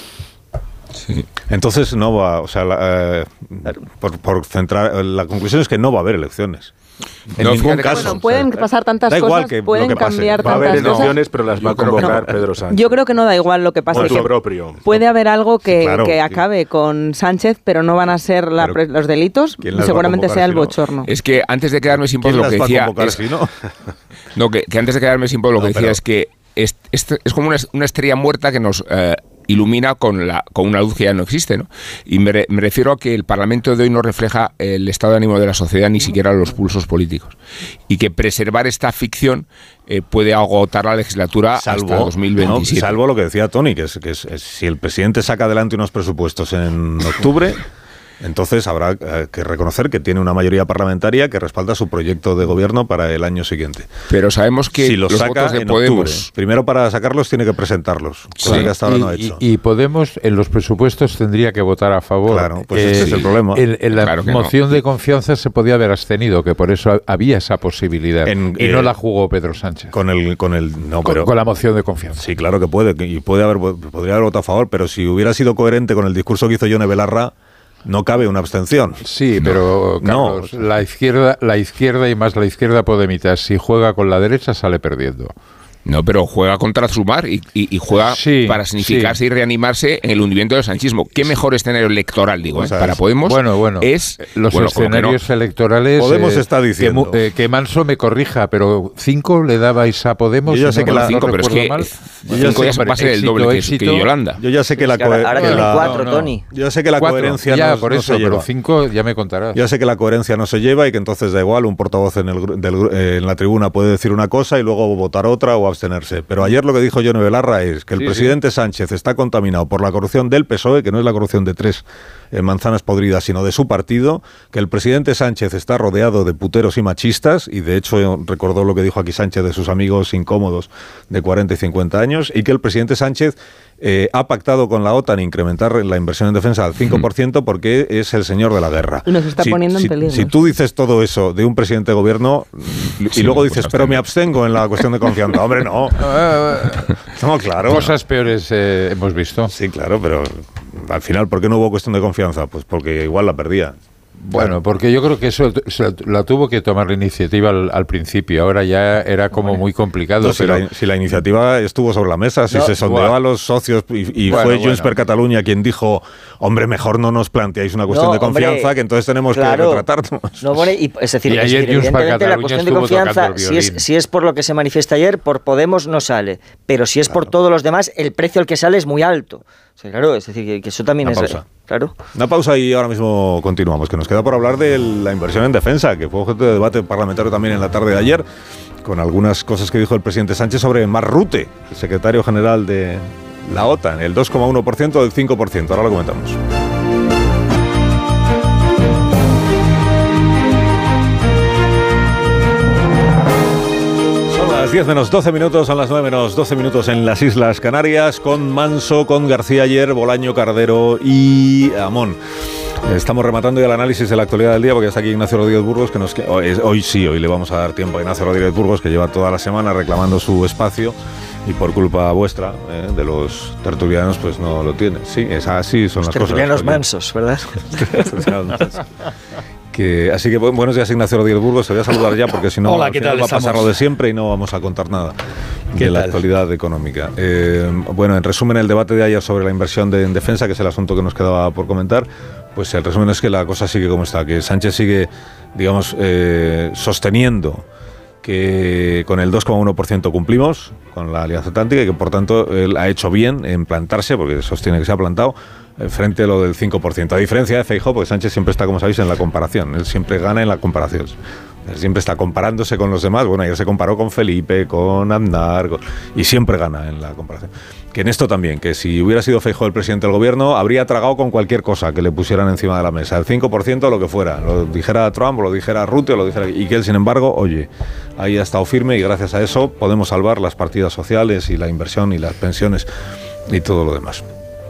Sí. Entonces no va, o sea, la, eh, por, por centrar, la conclusión es que no va a haber elecciones. En no, ningún caso. Bueno, pueden pasar tantas da igual cosas, que pueden que cambiar va tantas cosas. Va a haber elecciones, pero las va a convocar no, Pedro Sánchez. Yo creo que no da igual, lo que pasa es que propio. puede haber algo que, sí, claro, que acabe con Sánchez, pero no van a ser la, los delitos, seguramente sea el bochorno. Es que antes de quedarme sin voz lo que decía... Es, si no? no, que, que antes de quedarme sin voz lo no, que decía pero, es que es, es, es como una, una estrella muerta que nos... Eh, ilumina con, la, con una luz que ya no existe, ¿no? Y me, re, me refiero a que el Parlamento de hoy no refleja el estado de ánimo de la sociedad, ni siquiera los pulsos políticos. Y que preservar esta ficción eh, puede agotar la legislatura salvo, hasta dos mil veintisiete. No, salvo lo que decía Tony, que, es, que es, es, si el presidente saca adelante unos presupuestos en octubre... Entonces habrá eh, que reconocer que tiene una mayoría parlamentaria que respalda su proyecto de gobierno para el año siguiente. Pero sabemos que si los, los saca votos de en Podemos... octubre, primero para sacarlos tiene que presentarlos, sí, cosa que hasta ahora y, no ha hecho. Y, y Podemos en los presupuestos tendría que votar a favor. Claro, pues eh, ese es el problema. En, en la claro moción no. de confianza se podía haber abstenido, que por eso había esa posibilidad. En, y eh, no la jugó Pedro Sánchez. Con el, con el, no, con, pero, con la moción de confianza. Sí, claro que puede, y puede haber, podría haber votado a favor, pero si hubiera sido coherente con el discurso que hizo Yone Belarra, no cabe una abstención. Sí, pero Carlos, no. la izquierda, la izquierda y más la izquierda podemita, si juega con la derecha sale perdiendo. No, pero juega contra Sumar y, y, y juega sí, para significarse sí. y reanimarse en el hundimiento del sanchismo. ¿Qué mejor escenario electoral, digo, pues eh, para Podemos? Bueno, bueno, es los bueno, escenarios no. electorales. Podemos eh, está diciendo que, eh, que Manso me corrija, pero cinco le dabais a Podemos. Yo ya sé no, que no, la cinco, no pero es que mal. cinco ya se pasa el doble que, éxito, que Yolanda. Yo ya sé que la coherencia. Ahora tiene cuatro, no, no. Tony. Yo sé que la cuatro. coherencia ya, no, por no eso, se lleva. Pero cinco ya me contarás. Ya sé que la coherencia no se lleva y que entonces da igual, un portavoz en, el, del, eh, en la tribuna puede decir una cosa y luego votar otra o abstenerse. Pero ayer lo que dijo Yone Belarra es que el sí, presidente sí. Sánchez está contaminado por la corrupción del P S O E, que no es la corrupción de tres eh, manzanas podridas, sino de su partido, que el presidente Sánchez está rodeado de puteros y machistas, y de hecho recordó lo que dijo aquí Sánchez de sus amigos incómodos de cuarenta y cincuenta años, y que el presidente Sánchez eh, ha pactado con la OTAN incrementar la inversión en defensa al cinco por ciento porque es el señor de la guerra. Y nos está si, poniendo si, en peligro. Si tú dices todo eso de un presidente de gobierno y sí, luego dices, pero me abstengo en la cuestión de confianza. Hombre, no. No, claro. Cosas peores eh, hemos visto. Sí, claro, pero al final, ¿por qué no hubo cuestión de confianza? Pues porque igual la perdía. Bueno, claro. Porque yo creo que eso se la tuvo que tomar la iniciativa al, al principio, ahora ya era como muy complicado. No, pero... si, la, si la iniciativa estuvo sobre la mesa, si no, se sondeó bueno. a los socios y, y bueno, fue bueno. Junts per Catalunya quien dijo, hombre, mejor no nos planteáis una cuestión no, de confianza, hombre, que entonces tenemos claro, que retratarnos. No, bueno, y, es decir, y es ayer decir evidentemente la cuestión de confianza, si es, si es por lo que se manifiesta ayer, por Podemos no sale, pero si es claro. por todos los demás, el precio al que sale es muy alto. O sea, claro, es decir, que, que eso también una es... Pausa. Claro. Una pausa y ahora mismo continuamos, que nos queda por hablar de la inversión en defensa, que fue objeto de debate parlamentario también en la tarde de ayer, con algunas cosas que dijo el presidente Sánchez sobre Mark Rutte, el secretario general de la OTAN, el dos coma uno por ciento del cinco por ciento. Ahora lo comentamos. Las diez menos doce minutos, son las nueve menos doce minutos en las Islas Canarias, con Manso, con García Ayer, Bolaño, Cardero y Amón. Estamos rematando ya el análisis de la actualidad del día, porque está aquí Ignacio Rodríguez Burgos, que nos hoy, hoy sí, hoy le vamos a dar tiempo a Ignacio Rodríguez Burgos, que lleva toda la semana reclamando su espacio y por culpa vuestra, eh, de los tertulianos, pues no lo tiene. Sí, es así son los las tertulianos cosas. Mansos, ¿verdad? Que, así que buenos días, Ignacio Rodríguez Burgos. Te voy a saludar ya porque si no Hola, ¿qué tal? va a pasar lo de siempre y no vamos a contar nada de la actualidad económica. Eh, bueno, en resumen, el debate de ayer sobre la inversión de, en defensa, que es el asunto que nos quedaba por comentar, pues el resumen es que la cosa sigue como está, que Sánchez sigue, digamos, eh, sosteniendo que con el dos coma uno por ciento cumplimos con la Alianza Atlántica y que por tanto él ha hecho bien en plantarse, porque sostiene que se ha plantado, frente a lo del cinco por ciento. A diferencia de Feijóo, porque Sánchez siempre está, como sabéis, en la comparación. Él siempre gana en la comparación. Siempre está comparándose con los demás. Bueno, ayer se comparó con Felipe, con Aznar, con, y siempre gana en la comparación. Que en esto también, que si hubiera sido Feijóo el presidente del gobierno, habría tragado con cualquier cosa que le pusieran encima de la mesa, el cinco por ciento, lo que fuera, lo dijera Trump, o lo dijera Rutte, o lo dijera... Y que él, sin embargo, oye, ahí ha estado firme y gracias a eso podemos salvar las partidas sociales y la inversión y las pensiones y todo lo demás.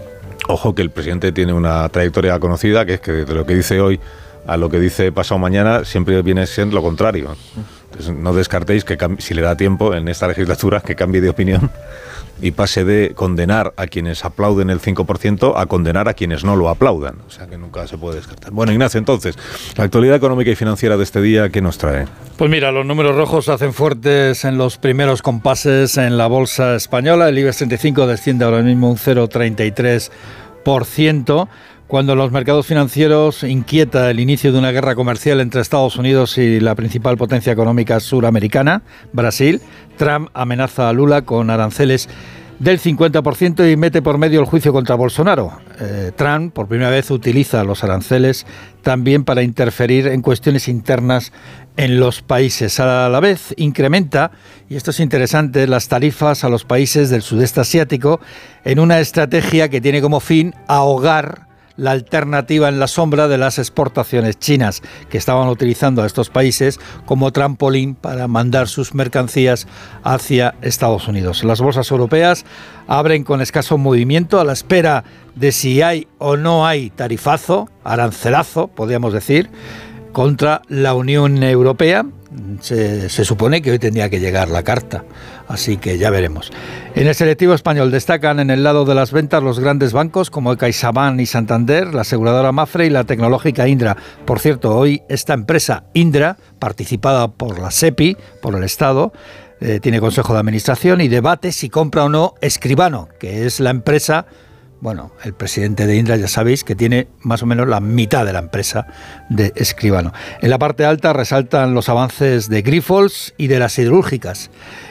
Ojo que el presidente tiene una trayectoria conocida, que es que de lo que dice hoy a lo que dice pasado mañana siempre viene siendo lo contrario. Entonces, no descartéis que si le da tiempo en esta legislatura que cambie de opinión y pase de condenar a quienes aplauden el cinco por ciento a condenar a quienes no lo aplaudan. O sea que nunca se puede descartar. Bueno, Ignacio, entonces, la actualidad económica y financiera de este día, ¿qué nos trae? Pues mira, los números rojos se hacen fuertes en los primeros compases en la bolsa española. El IBEX treinta y cinco desciende ahora mismo un cero coma treinta y tres por ciento. Cuando los mercados financieros inquieta el inicio de una guerra comercial entre Estados Unidos y la principal potencia económica suramericana, Brasil, Trump amenaza a Lula con aranceles del cincuenta por ciento y mete por medio el juicio contra Bolsonaro. Eh, Trump, por primera vez, utiliza los aranceles también para interferir en cuestiones internas en los países. A la vez, incrementa, y esto es interesante, las tarifas a los países del sudeste asiático en una estrategia que tiene como fin ahogar la alternativa en la sombra de las exportaciones chinas, que estaban utilizando a estos países como trampolín para mandar sus mercancías hacia Estados Unidos. Las bolsas europeas abren con escaso movimiento a la espera de si hay o no hay tarifazo, arancelazo, podríamos decir, contra la Unión Europea. Se, se supone que hoy tendría que llegar la carta, así que ya veremos. En el selectivo español destacan en el lado de las ventas los grandes bancos como CaixaBank y Santander, la aseguradora Mapfre y la tecnológica Indra. Por cierto, hoy esta empresa Indra, participada por la SEPI, por el Estado, eh, tiene consejo de administración y debate si compra o no Escribano, que es la empresa... Bueno, el presidente de Indra ya sabéis que tiene más o menos la mitad de la empresa de Escribano. En la parte alta resaltan los avances de Grifols y de las siderúrgicas.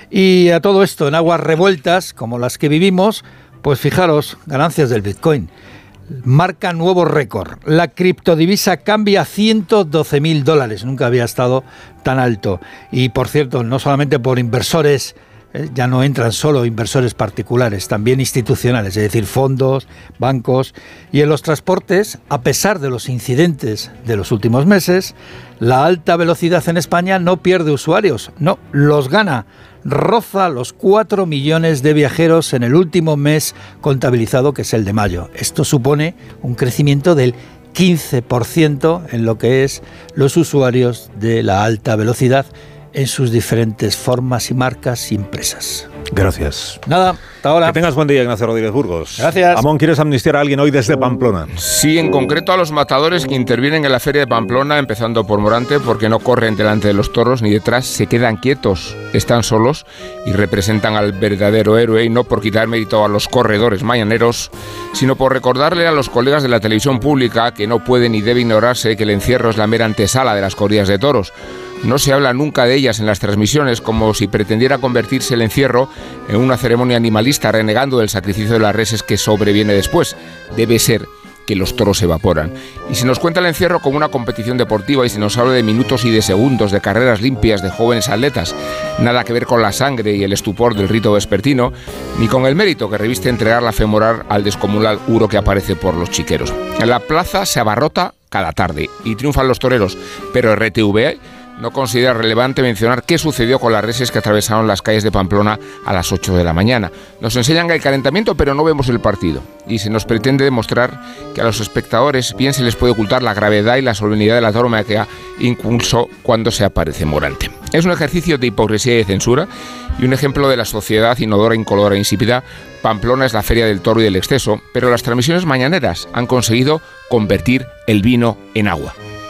Y a todo esto, en aguas revueltas como las que vivimos, pues fijaros, ganancias del Bitcoin. Marca nuevo récord. La criptodivisa cambia a ciento doce mil dólares. Nunca había estado tan alto. Y por cierto, no solamente por inversores... ya no entran solo inversores particulares, también institucionales, es decir, fondos, bancos. Y en los transportes, a pesar de los incidentes de los últimos meses, la alta velocidad en España no pierde usuarios, no, los gana. Roza los cuatro millones de viajeros en el último mes contabilizado, que es el de mayo. Esto supone un crecimiento del quince por ciento en lo que es los usuarios de la alta velocidad, en sus diferentes formas y marcas y empresas. Gracias. Nada, hasta ahora. Que tengas buen día, Ignacio Rodríguez Burgos. Gracias. Amón, ¿quieres amnistiar a alguien hoy desde Pamplona? Sí, en concreto a los matadores que intervienen en la feria de Pamplona, empezando por Morante, porque no corren delante de los toros ni detrás, se quedan quietos, están solos y representan al verdadero héroe, y no por quitar mérito a los corredores mañaneros, sino por recordarle a los colegas de la televisión pública que no puede ni debe ignorarse que el encierro es la mera antesala de las corridas de toros. No se habla nunca de ellas en las transmisiones, como si pretendiera convertirse el encierro en una ceremonia animalista, renegando del sacrificio de las reses que sobreviene después. Debe ser que los toros se evaporan. Y se nos cuenta el encierro como una competición deportiva y se nos habla de minutos y de segundos, de carreras limpias, de jóvenes atletas. Nada que ver con la sangre y el estupor del rito vespertino, ni con el mérito que reviste entregar la femoral al descomunal uro que aparece por los chiqueros. En la plaza se abarrota cada tarde y triunfan los toreros, pero R T V no considera relevante mencionar qué sucedió con las reses que atravesaron las calles de Pamplona a las ocho de la mañana. Nos enseñan el calentamiento, pero no vemos el partido. Y se nos pretende demostrar que a los espectadores bien se les puede ocultar la gravedad y la solemnidad de la tauromaquia, incluso cuando se aparece Morante. Es un ejercicio de hipocresía y de censura y un ejemplo de la sociedad inodora, incolora e insípida. Pamplona es la feria del toro y del exceso, pero las transmisiones mañaneras han conseguido convertir el vino en agua.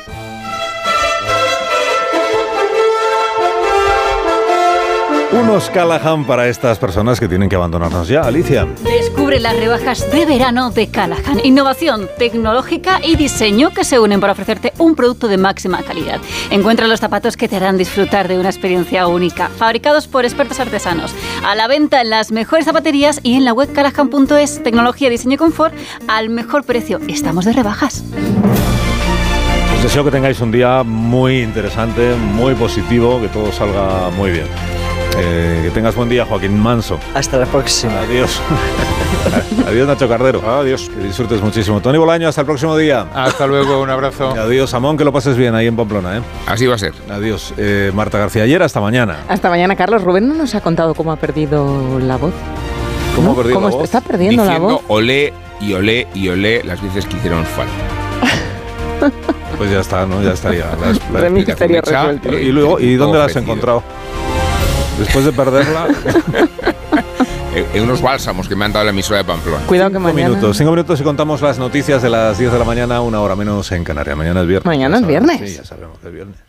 Unos Callahan para estas personas que tienen que abandonarnos ya. Alicia. Descubre las rebajas de verano de Callahan. Innovación tecnológica y diseño que se unen para ofrecerte un producto de máxima calidad. Encuentra los zapatos que te harán disfrutar de una experiencia única. Fabricados por expertos artesanos. A la venta en las mejores zapaterías y en la web callahan punto es. Tecnología, diseño y confort al mejor precio. Estamos de rebajas. deseo que tengáis un día muy interesante, muy positivo, que todo salga muy bien. Eh, que tengas buen día, Joaquín Manso. Hasta la próxima. Adiós. Adiós, Nacho Cardero. Adiós. Que disfrutes muchísimo. Tony Bolaño, hasta el próximo día. Hasta luego, un abrazo. Adiós, Amón, que lo pases bien ahí en Pamplona, ¿eh? Así va a ser. Adiós. Eh, Marta García Ayer, hasta mañana. Hasta mañana, Carlos. Rubén no nos ha contado cómo ha perdido la voz. ¿Cómo ¿No? ha perdido ¿Cómo la voz? está perdiendo Diciendo la voz? olé y olé y olé las veces que hicieron falta. Pues ya está, ¿no? Ya estaría. La, la De misterio resuelto. Y luego, ¿y dónde la has encontrado? Después de perderla. En unos bálsamos que me han dado la emisora de Pamplona. Cuidado que Cinco mañana... minutos, cinco minutos y contamos las noticias de las diez de la mañana, una hora menos en Canarias. Mañana es viernes. Mañana es viernes. Sí, ya sabemos que es viernes.